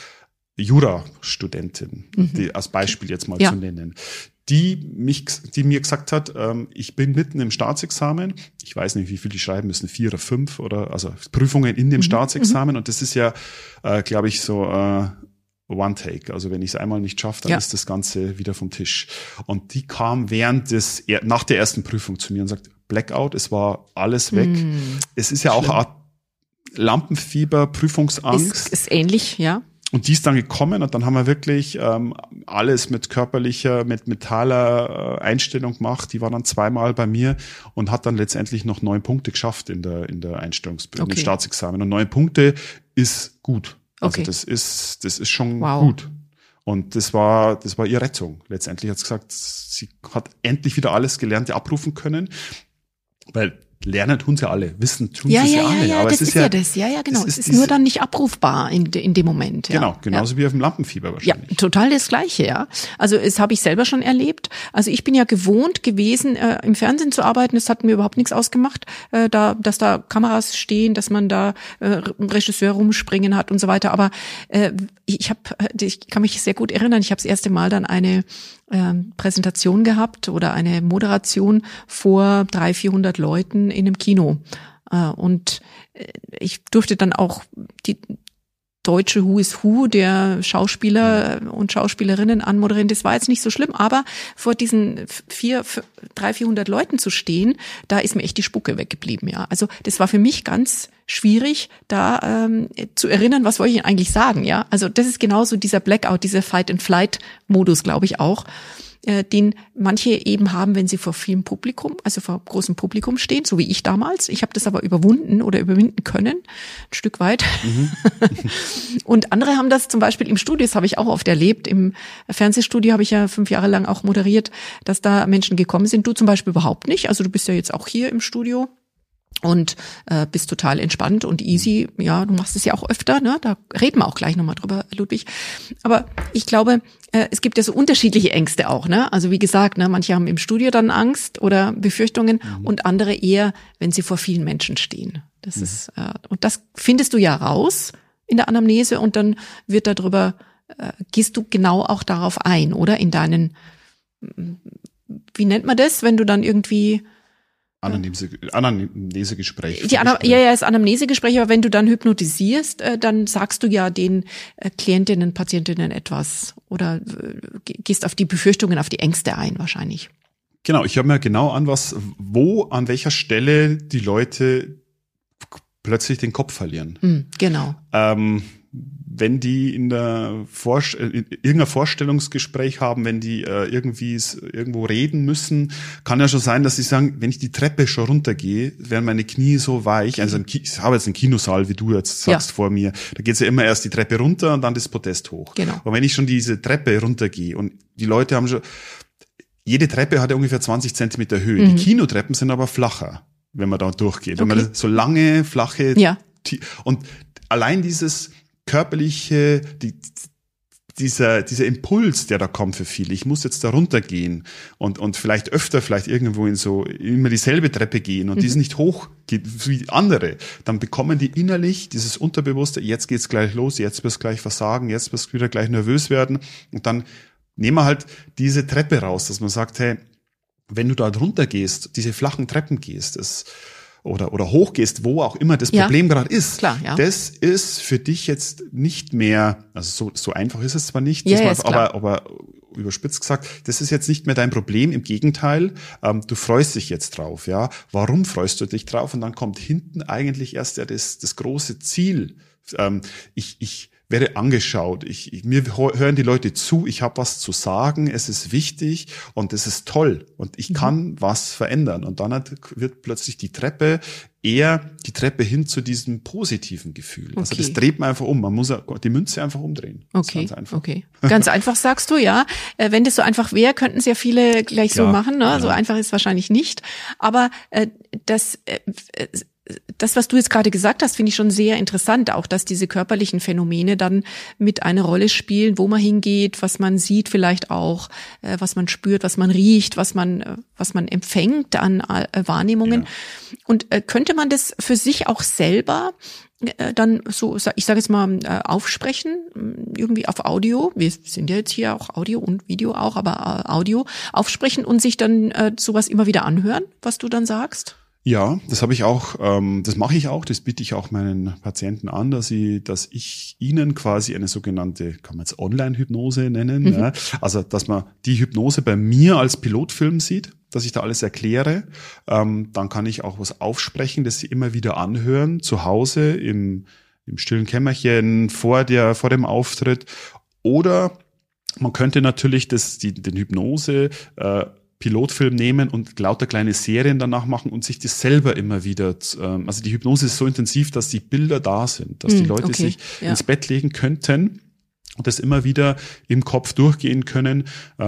Speaker 2: Jurastudentin, mhm. die als Beispiel jetzt mal ja. zu nennen, die mich, die mir gesagt hat, ähm, ich bin mitten im Staatsexamen, ich weiß nicht, wie viel die schreiben müssen, vier oder fünf oder also Prüfungen in dem mhm. Staatsexamen und das ist ja, äh, glaube ich, so äh, One Take. Also wenn ich es einmal nicht schaffe, dann ja. ist das Ganze wieder vom Tisch. Und die kam während des, nach der ersten Prüfung zu mir und sagt, Blackout, es war alles weg. Mm, es ist ja schlimm. Auch eine Art Lampenfieber, Prüfungsangst.
Speaker 1: Ist, ist ähnlich, ja.
Speaker 2: Und die ist dann gekommen und dann haben wir wirklich ähm, alles mit körperlicher, mit mentaler äh, Einstellung gemacht. Die war dann zweimal bei mir und hat dann letztendlich noch neun Punkte geschafft in der in der Einstellungsprüfung, okay. im Staatsexamen. Und neun Punkte ist gut. Also okay. das ist, das ist schon wow. gut. Und das war, das war ihre Rettung. Letztendlich hat sie gesagt, sie hat endlich wieder alles Gelernte abrufen können, weil lernen tun sie alle, wissen tun
Speaker 1: ja,
Speaker 2: sie
Speaker 1: ja,
Speaker 2: alle.
Speaker 1: Ja, ja,
Speaker 2: aber
Speaker 1: das
Speaker 2: es ist,
Speaker 1: ist
Speaker 2: ja,
Speaker 1: ja das. Ja, ja, genau. Es ist,
Speaker 2: ist
Speaker 1: nur dann nicht abrufbar in, in dem Moment. Ja.
Speaker 2: Genau, genauso ja. wie auf dem Lampenfieber wahrscheinlich.
Speaker 1: Ja, total das Gleiche, ja. Also das habe ich selber schon erlebt. Also ich bin ja gewohnt gewesen, äh, im Fernsehen zu arbeiten. Das hat mir überhaupt nichts ausgemacht, äh, da, dass da Kameras stehen, dass man da äh, einen Regisseur rumspringen hat und so weiter. Aber äh, ich habe, ich kann mich sehr gut erinnern. Ich habe das erste Mal dann eine Ähm, Präsentation gehabt oder eine Moderation vor dreihundert, vierhundert Leuten in einem Kino. Äh, und äh, ich durfte dann auch die deutsche Who is Who der Schauspieler und Schauspielerinnen anmoderieren. Das war jetzt nicht so schlimm, aber vor diesen vier, drei, vierhundert Leuten zu stehen, da ist mir echt die Spucke weggeblieben. Ja, also das war für mich ganz schwierig, da ähm, zu erinnern, was wollte ich eigentlich sagen. Ja, also das ist genauso dieser Blackout, dieser Fight-and-Flight-Modus, glaube ich auch. äh, den manche eben haben, wenn sie vor vielem Publikum, also vor großem Publikum stehen, so wie ich damals. Ich habe das aber überwunden oder überwinden können, ein Stück weit. Mhm. Und andere haben das zum Beispiel im Studio, das habe ich auch oft erlebt, im Fernsehstudio habe ich ja fünf Jahre lang auch moderiert, dass da Menschen gekommen sind. Du zum Beispiel überhaupt nicht, also du bist ja jetzt auch hier im Studio. Und äh, bist total entspannt und easy. Ja, du machst es ja auch öfter, ne? Da reden wir auch gleich nochmal drüber, Ludwig. Aber ich glaube, äh, es gibt ja so unterschiedliche Ängste auch, ne? Also wie gesagt, ne, manche haben im Studio dann Angst oder Befürchtungen mhm. und andere eher, wenn sie vor vielen Menschen stehen. Das mhm. ist äh, und das findest du ja raus in der Anamnese und dann wird darüber äh, gehst du genau auch darauf ein, oder? In deinen, wie nennt man das, wenn du dann irgendwie
Speaker 2: Anamnese, Anamnesegespräch.
Speaker 1: Die Anam- ja, ja, das Anamnesegespräch, aber wenn du dann hypnotisierst, äh, dann sagst du ja den äh, Klientinnen, Patientinnen etwas oder äh, gehst auf die Befürchtungen, auf die Ängste ein wahrscheinlich.
Speaker 2: Genau, ich höre mir genau an, was, wo, an welcher Stelle die Leute plötzlich den Kopf verlieren.
Speaker 1: Mm, genau.
Speaker 2: Ähm, wenn die in der Vor- in irgendein Vorstellungsgespräch haben, wenn die äh, irgendwie irgendwo reden müssen, kann ja schon sein, dass sie sagen, wenn ich die Treppe schon runtergehe, werden meine Knie so weich. Also im Ki- ich habe jetzt einen Kinosaal, wie du jetzt sagst, ja. vor mir. Da geht's ja immer erst die Treppe runter und dann das Podest hoch.
Speaker 1: Genau.
Speaker 2: Und wenn ich schon diese Treppe runtergehe und die Leute haben schon, jede Treppe hat ja ungefähr zwanzig Zentimeter Höhe. Mhm. Die Kinotreppen sind aber flacher, wenn man da durchgeht. Okay. Wenn man so lange, flache,
Speaker 1: ja.
Speaker 2: und allein dieses körperliche, die, dieser, dieser Impuls, der da kommt für viele, ich muss jetzt da runtergehen und, und vielleicht öfter, vielleicht irgendwo in so, immer dieselbe Treppe gehen und mhm. die ist nicht hoch wie andere, dann bekommen die innerlich dieses Unterbewusste, jetzt geht's gleich los, jetzt wirst du gleich versagen, jetzt wirst du wieder gleich nervös werden und dann nehmen wir halt diese Treppe raus, dass man sagt, hey, wenn du da runter gehst, diese flachen Treppen gehst, das oder oder hochgehst, wo auch immer das
Speaker 1: ja,
Speaker 2: Problem gerade ist,
Speaker 1: klar, ja.
Speaker 2: das ist für dich jetzt nicht mehr, also so so einfach ist es zwar nicht,
Speaker 1: ja,
Speaker 2: man,
Speaker 1: ja,
Speaker 2: aber aber überspitzt gesagt, das ist jetzt nicht mehr dein Problem, im Gegenteil, ähm, du freust dich jetzt drauf, ja. Warum freust du dich drauf? Und dann kommt hinten eigentlich erst ja das das große Ziel. Ähm, ich ich werde angeschaut, ich, ich mir hören die Leute zu, ich habe was zu sagen, es ist wichtig und es ist toll und ich kann mhm. was verändern und dann hat, wird plötzlich die Treppe eher die Treppe hin zu diesem positiven Gefühl. Okay. Also das dreht man einfach um, man muss die Münze einfach umdrehen.
Speaker 1: Okay, ganz einfach. Okay. Ganz einfach sagst du, ja. Wenn das so einfach wäre, könnten es ja viele gleich ja, so machen, ne? Ja. So einfach ist es wahrscheinlich nicht, aber äh, das äh, Das, was du jetzt gerade gesagt hast, finde ich schon sehr interessant, auch dass diese körperlichen Phänomene dann mit eine Rolle spielen, wo man hingeht, was man sieht vielleicht auch, äh, was man spürt, was man riecht, was man äh, was man empfängt an äh, Wahrnehmungen. Ja. Und äh, könnte man das für sich auch selber äh, dann so, ich sage jetzt mal, äh, aufsprechen, irgendwie auf Audio, wir sind ja jetzt hier auch Audio und Video auch, aber äh, Audio, aufsprechen und sich dann äh, sowas immer wieder anhören, was du dann sagst?
Speaker 2: Ja, das habe ich auch, ähm, das mache ich auch, das biete ich auch meinen Patienten an, dass ich, dass ich ihnen quasi eine sogenannte, kann man jetzt Online-Hypnose nennen, mhm. ja? Also dass man die Hypnose bei mir als Pilotfilm sieht, dass ich da alles erkläre, ähm, dann kann ich auch was aufsprechen, das sie immer wieder anhören, zu Hause im, im stillen Kämmerchen, vor der, vor dem Auftritt, oder man könnte natürlich das, die, den Hypnose, äh, Pilotfilm nehmen und lauter kleine Serien danach machen und sich das selber immer wieder, also die Hypnose ist so intensiv, dass die Bilder da sind, dass die Leute okay, sich ja. ins Bett legen könnten und das immer wieder im Kopf durchgehen können.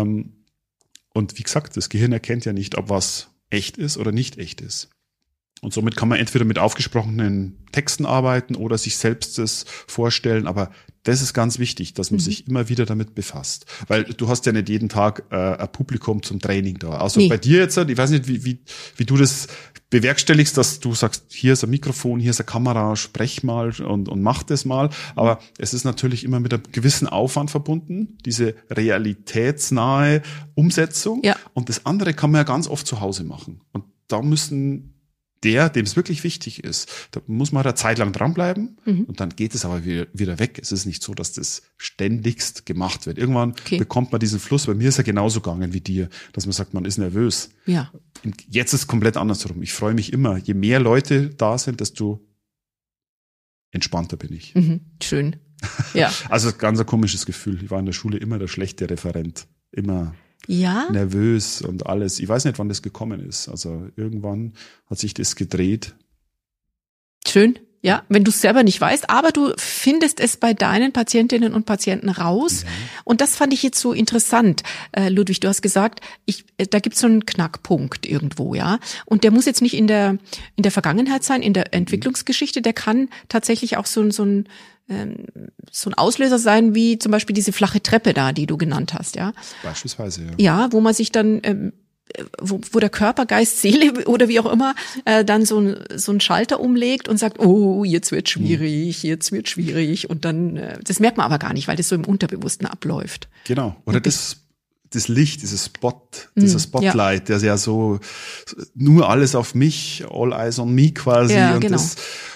Speaker 2: Und wie gesagt, das Gehirn erkennt ja nicht, ob was echt ist oder nicht echt ist. Und somit kann man entweder mit aufgesprochenen Texten arbeiten oder sich selbst das vorstellen. Aber das ist ganz wichtig, dass man mhm. sich immer wieder damit befasst. Weil du hast ja nicht jeden Tag äh, ein Publikum zum Training da. Also nee. bei dir jetzt, ich weiß nicht, wie, wie, wie du das bewerkstelligst, dass du sagst, hier ist ein Mikrofon, hier ist eine Kamera, sprech mal und, und mach das mal. Aber es ist natürlich immer mit einem gewissen Aufwand verbunden, diese realitätsnahe Umsetzung.
Speaker 1: Ja.
Speaker 2: Und das andere kann man ja ganz oft zu Hause machen. Und da müssen der, dem es wirklich wichtig ist, da muss man da Zeit lang dranbleiben mhm. und dann geht es aber wieder, wieder weg. Es ist nicht so, dass das ständigst gemacht wird. Irgendwann okay. bekommt man diesen Fluss. Bei mir ist er genauso gegangen wie dir, dass man sagt, man ist nervös.
Speaker 1: Ja.
Speaker 2: Jetzt ist es komplett andersrum. Ich freue mich immer. Je mehr Leute da sind, desto entspannter bin ich.
Speaker 1: Mhm. Schön. Ja.
Speaker 2: Also ganz ein komisches Gefühl. Ich war in der Schule immer der schlechte Referent. Immer.
Speaker 1: Ja?
Speaker 2: nervös und alles. Ich weiß nicht, wann das gekommen ist. Also irgendwann hat sich das gedreht.
Speaker 1: Schön. Ja, wenn du es selber nicht weißt, aber du findest es bei deinen Patientinnen und Patienten raus.
Speaker 2: Ja.
Speaker 1: Und das fand ich jetzt so interessant. Äh, Ludwig, du hast gesagt, ich, äh, da gibt es so einen Knackpunkt irgendwo, ja. Und der muss jetzt nicht in der in der Vergangenheit sein, in der Entwicklungsgeschichte. Der kann tatsächlich auch so ein so ein ähm, so ein Auslöser sein, wie zum Beispiel diese flache Treppe da, die du genannt hast, ja.
Speaker 2: Beispielsweise, ja.
Speaker 1: Ja, wo man sich dann ähm, Wo, wo der Körper, Geist, Seele oder wie auch immer äh, dann so ein so ein Schalter umlegt und sagt, oh, jetzt wird schwierig, jetzt wird schwierig und dann, äh, das merkt man aber gar nicht, weil das so im Unterbewussten abläuft.
Speaker 2: Genau. Oder das, das Licht, dieses Spot, dieser Spotlight,
Speaker 1: ja.
Speaker 2: der ja so nur alles auf mich, all eyes on me quasi.
Speaker 1: Ja,
Speaker 2: und
Speaker 1: genau.
Speaker 2: das,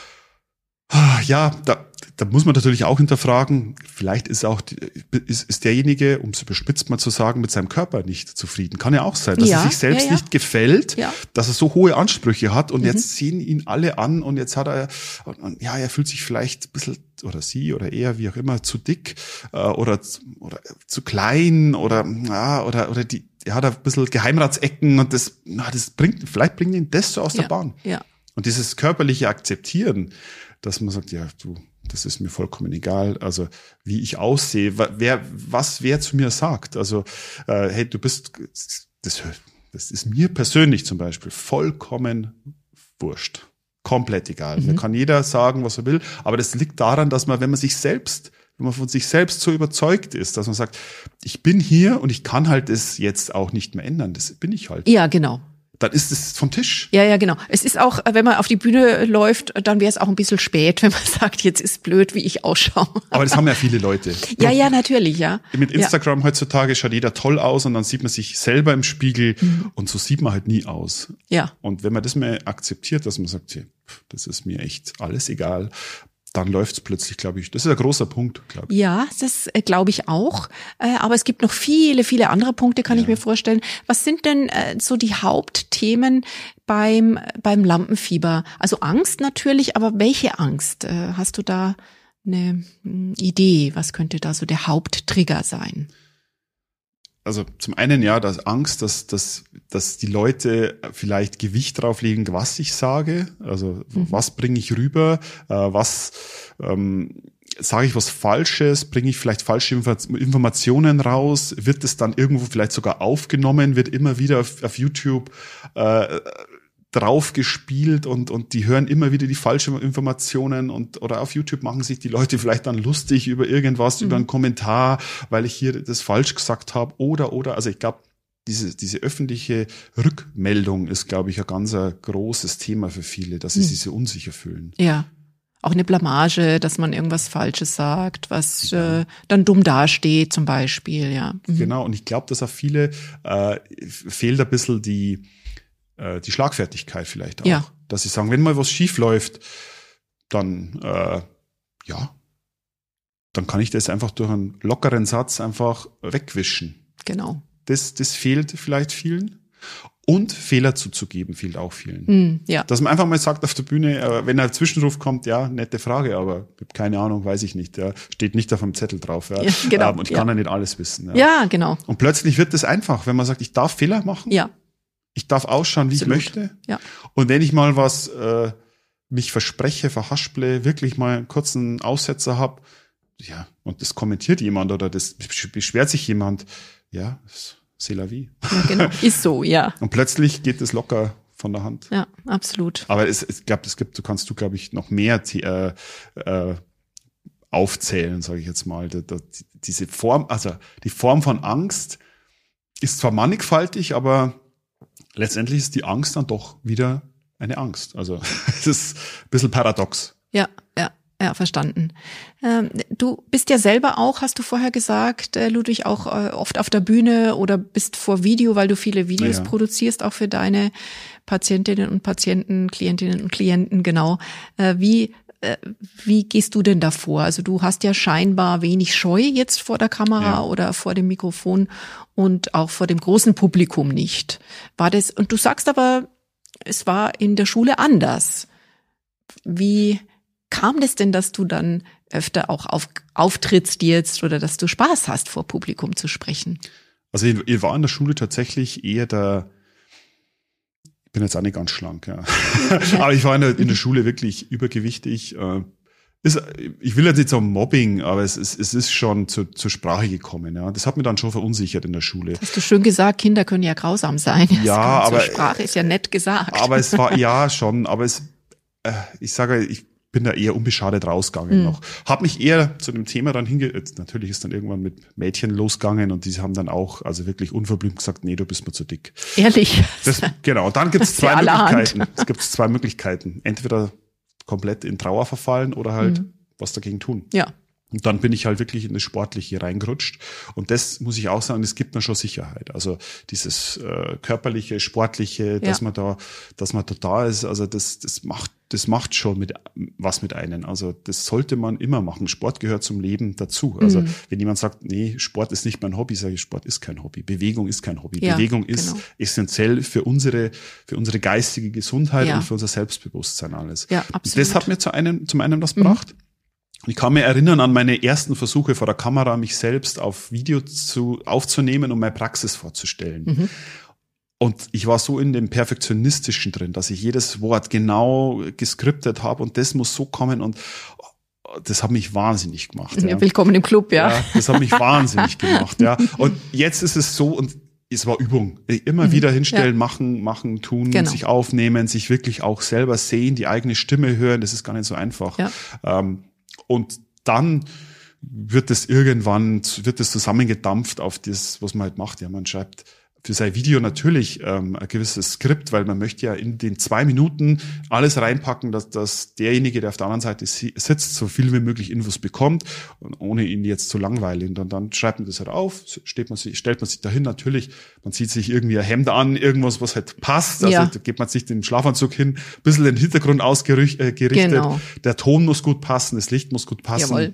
Speaker 2: ja, da, da muss man natürlich auch hinterfragen, vielleicht ist auch die, ist, ist derjenige, um es überspitzt mal zu sagen, mit seinem Körper nicht zufrieden. Kann ja auch sein, dass
Speaker 1: ja,
Speaker 2: er sich selbst
Speaker 1: ja, ja.
Speaker 2: nicht gefällt,
Speaker 1: ja.
Speaker 2: dass er so hohe Ansprüche hat und
Speaker 1: mhm.
Speaker 2: jetzt sehen ihn alle an und jetzt hat er, und, und, ja, er fühlt sich vielleicht ein bisschen, oder sie oder er, wie auch immer, zu dick äh, oder, oder zu klein oder, ja, oder, oder die, er hat ein bisschen Geheimratsecken und das, na, das bringt, vielleicht bringt ihn das so aus
Speaker 1: ja.
Speaker 2: der Bahn.
Speaker 1: Ja.
Speaker 2: Und dieses körperliche Akzeptieren, dass man sagt, ja, du, das ist mir vollkommen egal, also wie ich aussehe, wer, was wer zu mir sagt. Also, äh, hey, du bist, das, das ist mir persönlich zum Beispiel vollkommen wurscht. Komplett egal. Mhm. Da kann jeder sagen, was er will, aber das liegt daran, dass man, wenn man sich selbst, wenn man von sich selbst so überzeugt ist, dass man sagt, ich bin hier und ich kann halt das jetzt auch nicht mehr ändern, das bin ich halt.
Speaker 1: Ja, genau.
Speaker 2: Dann ist es vom Tisch.
Speaker 1: Ja, ja, genau. Es ist auch, wenn man auf die Bühne läuft, dann wäre es auch ein bisschen spät, wenn man sagt, jetzt ist blöd, wie ich ausschaue.
Speaker 2: Aber das haben ja viele Leute.
Speaker 1: Ja, ja, natürlich, ja.
Speaker 2: Mit Instagram
Speaker 1: ja.
Speaker 2: heutzutage schaut jeder toll aus und dann sieht man sich selber im Spiegel mhm. und so sieht man halt nie aus.
Speaker 1: Ja.
Speaker 2: Und wenn man das mal akzeptiert, dass man sagt, hey, das ist mir echt alles egal, dann läuft's plötzlich, glaube ich. Das ist ein großer Punkt, glaube ich.
Speaker 1: Ja, das äh, glaube ich auch. Äh, aber es gibt noch viele, viele andere Punkte, kann ja. ich mir vorstellen. Was sind denn äh, so die Hauptthemen beim beim Lampenfieber? Also Angst natürlich, aber welche Angst? Äh, hast du da eine mh, Idee? Was könnte da so der Haupttrigger sein?
Speaker 2: Also zum einen ja, dass Angst, dass, dass, dass die Leute vielleicht Gewicht drauflegen, was ich sage, also mhm. was bringe ich rüber, äh, was ähm, sage ich was Falsches, bringe ich vielleicht falsche Informationen raus, wird es dann irgendwo vielleicht sogar aufgenommen, wird immer wieder auf, auf YouTube äh, drauf gespielt und und die hören immer wieder die falschen Informationen und oder auf YouTube machen sich die Leute vielleicht dann lustig über irgendwas, mhm. über einen Kommentar, weil ich hier das falsch gesagt habe oder oder also ich glaube, diese diese öffentliche Rückmeldung ist, glaube ich, ein ganz ein großes Thema für viele, dass sie mhm. sich so unsicher fühlen.
Speaker 1: Ja. Auch eine Blamage, dass man irgendwas Falsches sagt, was ja. äh, dann dumm dasteht zum Beispiel, ja. Mhm.
Speaker 2: Genau, und ich glaube, dass auch viele äh, fehlt ein bisschen die die Schlagfertigkeit vielleicht auch.
Speaker 1: Ja.
Speaker 2: Dass sie sagen, wenn mal was schief läuft, dann, äh, ja, dann kann ich das einfach durch einen lockeren Satz einfach wegwischen.
Speaker 1: Genau.
Speaker 2: Das, das fehlt vielleicht vielen. Und Fehler zuzugeben fehlt auch vielen.
Speaker 1: Mm, ja.
Speaker 2: Dass man einfach mal sagt auf der Bühne, äh, wenn ein Zwischenruf kommt, ja, nette Frage, aber ich habe keine Ahnung, weiß ich nicht. Ja, steht nicht auf dem Zettel drauf. Ja,
Speaker 1: ja genau.
Speaker 2: Ähm, und ich
Speaker 1: ja.
Speaker 2: kann ja nicht alles wissen. Ja.
Speaker 1: ja, genau.
Speaker 2: Und plötzlich wird es einfach, wenn man sagt, ich darf Fehler machen.
Speaker 1: Ja.
Speaker 2: Ich darf ausschauen, wie
Speaker 1: Absolut.
Speaker 2: ich möchte.
Speaker 1: Ja. Und
Speaker 2: wenn ich mal was äh, mich verspreche, verhasple, wirklich mal einen kurzen Aussetzer habe, ja, und das kommentiert jemand oder das beschwert sich jemand, ja, c'est la vie.
Speaker 1: Ja, genau. Ist so, ja.
Speaker 2: Und plötzlich geht es locker von der Hand.
Speaker 1: Ja, absolut.
Speaker 2: Aber es, es gab, es gibt, du kannst du, glaube ich, noch mehr äh, äh, aufzählen, sage ich jetzt mal. Da, da, diese Form, also die Form von Angst ist zwar mannigfaltig, aber letztendlich ist die Angst dann doch wieder eine Angst. Also es ist ein bisschen paradox.
Speaker 1: Ja, ja, ja, verstanden. Ähm, du bist ja selber auch, hast du vorher gesagt, äh, Ludwig, auch äh, oft auf der Bühne oder bist vor Video, weil du viele Videos
Speaker 2: ja.
Speaker 1: produzierst, auch für deine Patientinnen und Patienten, Klientinnen und Klienten, genau. Äh, wie äh, wie gehst du denn davor? Also du hast ja scheinbar wenig Scheu jetzt vor der Kamera ja. oder vor dem Mikrofon und auch vor dem großen Publikum nicht. War das, und du sagst aber, es war in der Schule anders. Wie kam das denn, dass du dann öfter auch auf, auftrittst jetzt oder dass du Spaß hast, vor Publikum zu sprechen?
Speaker 2: Also ich, ich war in der Schule tatsächlich eher der, ich bin jetzt auch nicht ganz schlank, ja. Aber ich war in der, in der Schule wirklich übergewichtig. Äh, ist, ich will jetzt nicht sagen Mobbing, aber es ist, es ist schon zu, zur Sprache gekommen. Ja. Das hat mich dann schon verunsichert in der Schule.
Speaker 1: Hast du schön gesagt, Kinder können ja grausam sein.
Speaker 2: Ja, aber
Speaker 1: zur Sprache ist ja nett gesagt.
Speaker 2: Aber es war, ja schon, aber es, äh, ich sage, ich bin da eher unbeschadet rausgegangen mhm. noch. Hab mich eher zu dem Thema dann hinge... Natürlich ist dann irgendwann mit Mädchen losgegangen und die haben dann auch also wirklich unverblümt gesagt, nee, du bist mir zu dick.
Speaker 1: Ehrlich?
Speaker 2: Das, genau, dann gibt es zwei Möglichkeiten. Es gibt zwei Möglichkeiten. Entweder komplett in Trauer verfallen oder halt mhm. was dagegen tun.
Speaker 1: Ja.
Speaker 2: Und dann bin ich halt wirklich in das Sportliche reingerutscht. Und das muss ich auch sagen, das gibt mir schon Sicherheit. Also dieses äh, körperliche, sportliche, ja. dass man da, dass man da da ist, also das, das macht, das macht schon mit was mit einem. Also das sollte man immer machen. Sport gehört zum Leben dazu. Also mhm. wenn jemand sagt, nee, Sport ist nicht mein Hobby, sage ich, Sport ist kein Hobby. Bewegung ist kein Hobby. Ja, Bewegung ist genau. essentiell für unsere, für unsere geistige Gesundheit ja. und für unser Selbstbewusstsein alles.
Speaker 1: Ja, absolut.
Speaker 2: Und das hat mir zu einem, zum einen was gebracht. Mhm. Ich kann mich erinnern an meine ersten Versuche vor der Kamera, mich selbst auf Video zu, aufzunehmen und meine Praxis vorzustellen. Mhm. Und ich war so in dem Perfektionistischen drin, dass ich jedes Wort genau geskriptet habe und das muss so kommen und das hat mich wahnsinnig gemacht.
Speaker 1: Ja. Willkommen im Club, ja.
Speaker 2: ja. Das hat mich wahnsinnig gemacht, ja. Und jetzt ist es so und es war Übung. Immer mhm. wieder hinstellen, ja. machen, machen, tun, genau. sich aufnehmen, sich wirklich auch selber sehen, die eigene Stimme hören, das ist gar nicht so einfach. Ja. Ähm, Und dann wird es irgendwann, wird es zusammengedampft auf das, was man halt macht. Ja, man schreibt für sein Video natürlich ähm, ein gewisses Skript, weil man möchte ja in den zwei Minuten alles reinpacken, dass, dass derjenige, der auf der anderen Seite sitzt, so viel wie möglich Infos bekommt, und ohne ihn jetzt zu langweilen. Und dann schreibt man das halt auf, steht man sich, stellt man sich dahin, natürlich, man zieht sich irgendwie ein Hemd an, irgendwas, was halt passt, also ja. da gibt man sich den Schlafanzug hin, ein bisschen den Hintergrund ausgerichtet, genau. Der Ton muss gut passen, das Licht muss gut passen.
Speaker 1: Jawohl.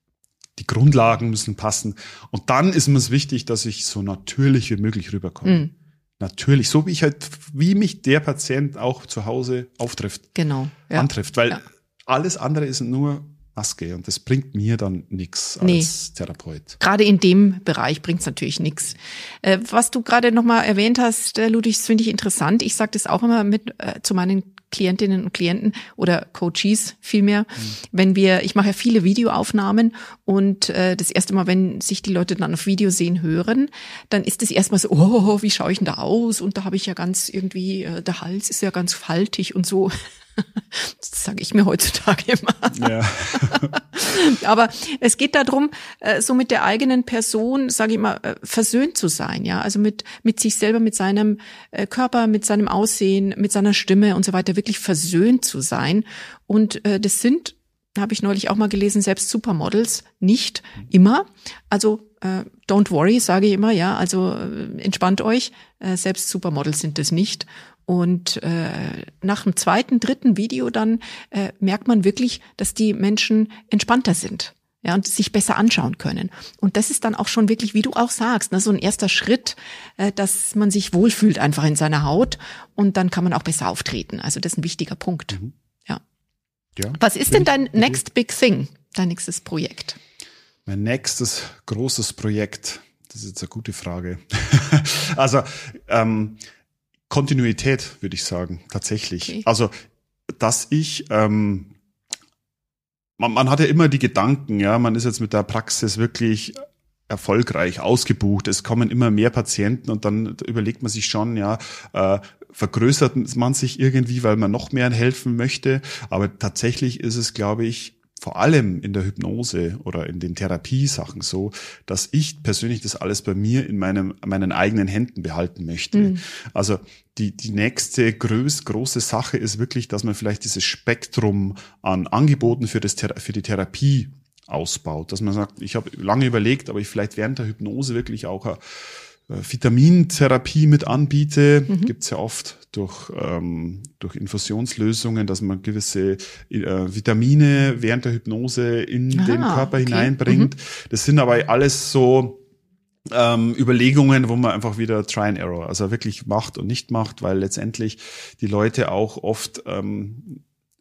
Speaker 2: Die Grundlagen müssen passen. Und dann ist mir es wichtig, dass ich so natürlich wie möglich rüberkomme. Mm. Natürlich, so wie ich halt, wie mich der Patient auch zu Hause auftrifft.
Speaker 1: Genau. Ja.
Speaker 2: Antrifft. Weil
Speaker 1: ja.
Speaker 2: alles andere ist nur Maske und das bringt mir dann nichts als nee. Therapeut.
Speaker 1: Gerade in dem Bereich bringt es natürlich nichts. Äh, was du gerade nochmal erwähnt hast, äh, Ludwig, das finde ich interessant. Ich sage das auch immer mit äh, zu meinen Klientinnen und Klienten oder Coaches vielmehr, mhm. wenn wir, ich mache ja viele Videoaufnahmen und äh, das erste Mal, wenn sich die Leute dann auf Video sehen, hören, dann ist es erstmal so, oh, wie schaue ich denn da aus? Und da habe ich ja ganz irgendwie, äh, der Hals ist ja ganz faltig und so. Das sage ich mir heutzutage immer. Ja. Aber es geht darum, so mit der eigenen Person, sage ich mal, versöhnt zu sein, ja, also mit mit sich selber, mit seinem Körper, mit seinem Aussehen, mit seiner Stimme und so weiter, wirklich versöhnt zu sein. Und das sind, habe ich neulich auch mal gelesen, selbst Supermodels nicht immer. Also don't worry, sage ich immer, ja, also entspannt euch, selbst Supermodels sind das nicht. Und äh, nach dem zweiten, dritten Video dann äh, merkt man wirklich, dass die Menschen entspannter sind, ja, und sich besser anschauen können. Und das ist dann auch schon wirklich, wie du auch sagst, ne, so ein erster Schritt, äh, dass man sich wohlfühlt einfach in seiner Haut und dann kann man auch besser auftreten. Also das ist ein wichtiger Punkt. Mhm. Ja. Ja. Was ist denn dein next big thing, dein nächstes Projekt?
Speaker 2: Mein nächstes großes Projekt, das ist jetzt eine gute Frage. Also ähm, Kontinuität, würde ich sagen, tatsächlich. Okay. Also, dass ich, ähm, man, man hat ja immer die Gedanken, ja, man ist jetzt mit der Praxis wirklich erfolgreich ausgebucht, es kommen immer mehr Patienten und dann überlegt man sich schon, ja, äh, vergrößert man sich irgendwie, weil man noch mehr helfen möchte, aber tatsächlich ist es, glaube ich, vor allem in der Hypnose oder in den Therapiesachen so, dass ich persönlich das alles bei mir in meinem, meinen eigenen Händen behalten möchte. Mhm. Also die, die nächste groß, große Sache ist wirklich, dass man vielleicht dieses Spektrum an Angeboten für das, für die Therapie ausbaut. Dass man sagt, ich habe lange überlegt, aber ich vielleicht während der Hypnose wirklich auch eine Vitamintherapie mit anbiete, mhm. gibt's ja oft durch ähm, durch Infusionslösungen, dass man gewisse äh, Vitamine während der Hypnose in ah, den Körper okay. hineinbringt. Mhm. Das sind aber alles so ähm, Überlegungen, wo man einfach wieder Try and Error, also wirklich macht und nicht macht, weil letztendlich die Leute auch oft ähm,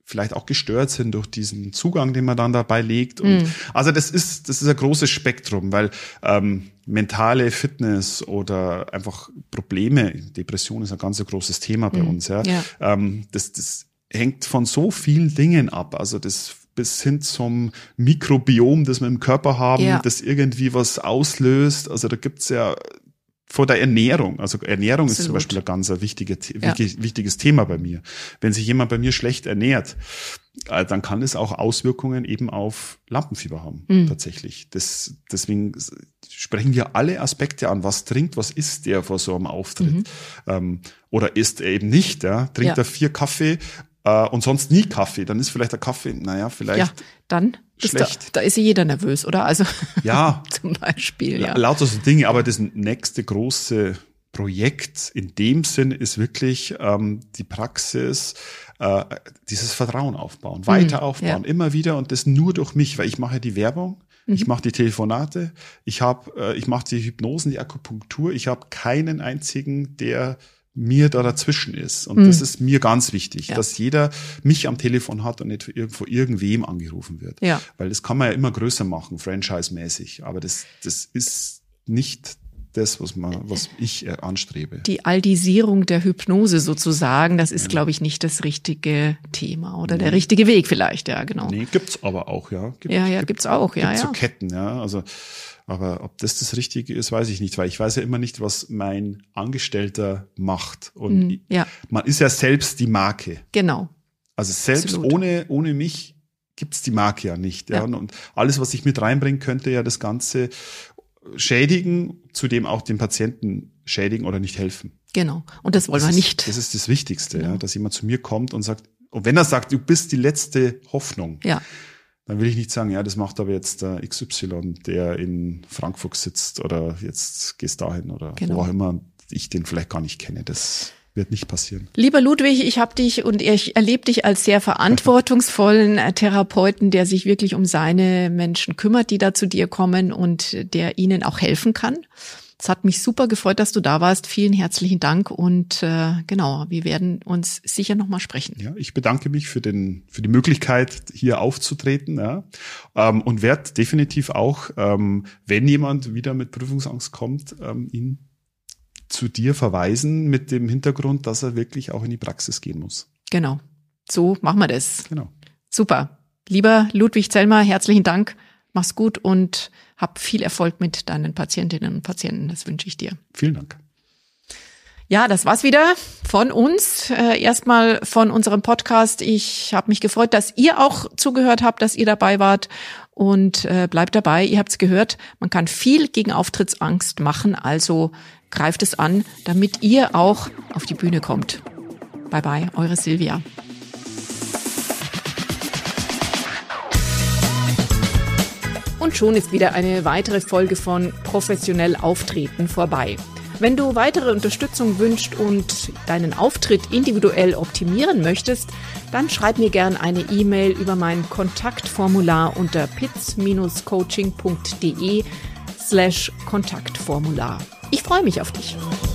Speaker 2: vielleicht auch gestört sind durch diesen Zugang, den man dann dabei legt. Und mm. also das ist das ist ein großes Spektrum, weil ähm, mentale Fitness oder einfach Probleme, Depression ist ein ganz großes Thema bei mm. uns. Ja, ja. Ähm, das das hängt von so vielen Dingen ab. Also das bis hin zum Mikrobiom, das wir im Körper haben, ja. das irgendwie was auslöst. Also da gibt's ja vor der Ernährung. Also Ernährung Absolut. Ist zum Beispiel ein ganz ein wichtiger, ja. wichtiges Thema bei mir. Wenn sich jemand bei mir schlecht ernährt, dann kann es auch Auswirkungen eben auf Lampenfieber haben, mhm. tatsächlich. Das, deswegen sprechen wir alle Aspekte an. Was trinkt, was isst der vor so einem Auftritt? Mhm. Ähm, oder isst er eben nicht, ja? Trinkt ja. er vier Kaffee äh, und sonst nie Kaffee? Dann ist vielleicht der Kaffee, naja, vielleicht
Speaker 1: ja, dann schlecht. Da, da ist jeder nervös, oder? Also
Speaker 2: ja,
Speaker 1: zum Beispiel. Ja.
Speaker 2: Lauter so Dinge, aber das nächste große Projekt in dem Sinn ist wirklich ähm, die Praxis, äh, dieses Vertrauen aufbauen, weiter mhm, aufbauen, ja. immer wieder und das nur durch mich, weil ich mache die Werbung, mhm. ich mache die Telefonate, ich habe, äh, ich mache die Hypnosen, die Akupunktur, ich habe keinen einzigen, der mir da dazwischen ist. Und mhm. das ist mir ganz wichtig, ja. dass jeder mich am Telefon hat und nicht von irgendwem angerufen wird. Ja. Weil das kann man ja immer größer machen, franchise-mäßig. Aber das, das ist nicht das, was man, was ich anstrebe.
Speaker 1: Die Aldisierung der Hypnose sozusagen, das ist, ja. glaube ich, nicht das richtige Thema oder nee. der richtige Weg vielleicht, ja, genau.
Speaker 2: Nee, gibt's aber auch, ja.
Speaker 1: Gibt, ja, ja, gibt, gibt's auch, ja,
Speaker 2: gibt's
Speaker 1: ja.
Speaker 2: so Ketten, ja, also, aber ob das das Richtige ist, weiß ich nicht, weil ich weiß ja immer nicht, was mein Angestellter macht. Und mhm, ja. man ist ja selbst die Marke.
Speaker 1: Genau.
Speaker 2: Also selbst Absolut. ohne ohne mich gibt's die Marke ja nicht. Ja. Ja. Und alles, was ich mit reinbringen könnte, ja das Ganze schädigen, zudem auch den Patienten schädigen oder nicht helfen.
Speaker 1: Genau. Und das wollen
Speaker 2: das
Speaker 1: wir
Speaker 2: ist,
Speaker 1: nicht.
Speaker 2: Das ist das Wichtigste, genau. ja, dass jemand zu mir kommt und sagt, und wenn er sagt, du bist die letzte Hoffnung,
Speaker 1: ja.
Speaker 2: dann will ich nicht sagen, ja, das macht aber jetzt der X Y, der in Frankfurt sitzt oder jetzt gehst dahin oder genau. wo auch immer ich den vielleicht gar nicht kenne. Das wird nicht passieren.
Speaker 1: Lieber Ludwig, ich habe dich und ich erlebe dich als sehr verantwortungsvollen Therapeuten, der sich wirklich um seine Menschen kümmert, die da zu dir kommen und der ihnen auch helfen kann. Es hat mich super gefreut, dass du da warst. Vielen herzlichen Dank und äh, genau, wir werden uns sicher nochmal sprechen.
Speaker 2: Ja, ich bedanke mich für den für die Möglichkeit, hier aufzutreten, ja, ähm, und werde definitiv auch, ähm, wenn jemand wieder mit Prüfungsangst kommt, ähm, ihn zu dir verweisen mit dem Hintergrund, dass er wirklich auch in die Praxis gehen muss.
Speaker 1: Genau, so machen wir das.
Speaker 2: Genau.
Speaker 1: Super. Lieber Ludwig Zellmer, herzlichen Dank. Mach's gut und hab viel Erfolg mit deinen Patientinnen und Patienten. Das wünsche ich dir.
Speaker 2: Vielen Dank.
Speaker 1: Ja, das war's wieder von uns. Äh, erstmal von unserem Podcast. Ich habe mich gefreut, dass ihr auch zugehört habt, dass ihr dabei wart. Und äh, bleibt dabei. Ihr habt's gehört, man kann viel gegen Auftrittsangst machen. Also greift es an, damit ihr auch auf die Bühne kommt. Bye bye, eure Silvia. Und schon ist wieder eine weitere Folge von Professionell Auftreten vorbei. Wenn du weitere Unterstützung wünschst und deinen Auftritt individuell optimieren möchtest, dann schreib mir gern eine E-Mail über mein Kontaktformular unter pitz-coaching.de slash Kontaktformular. Ich freue mich auf dich.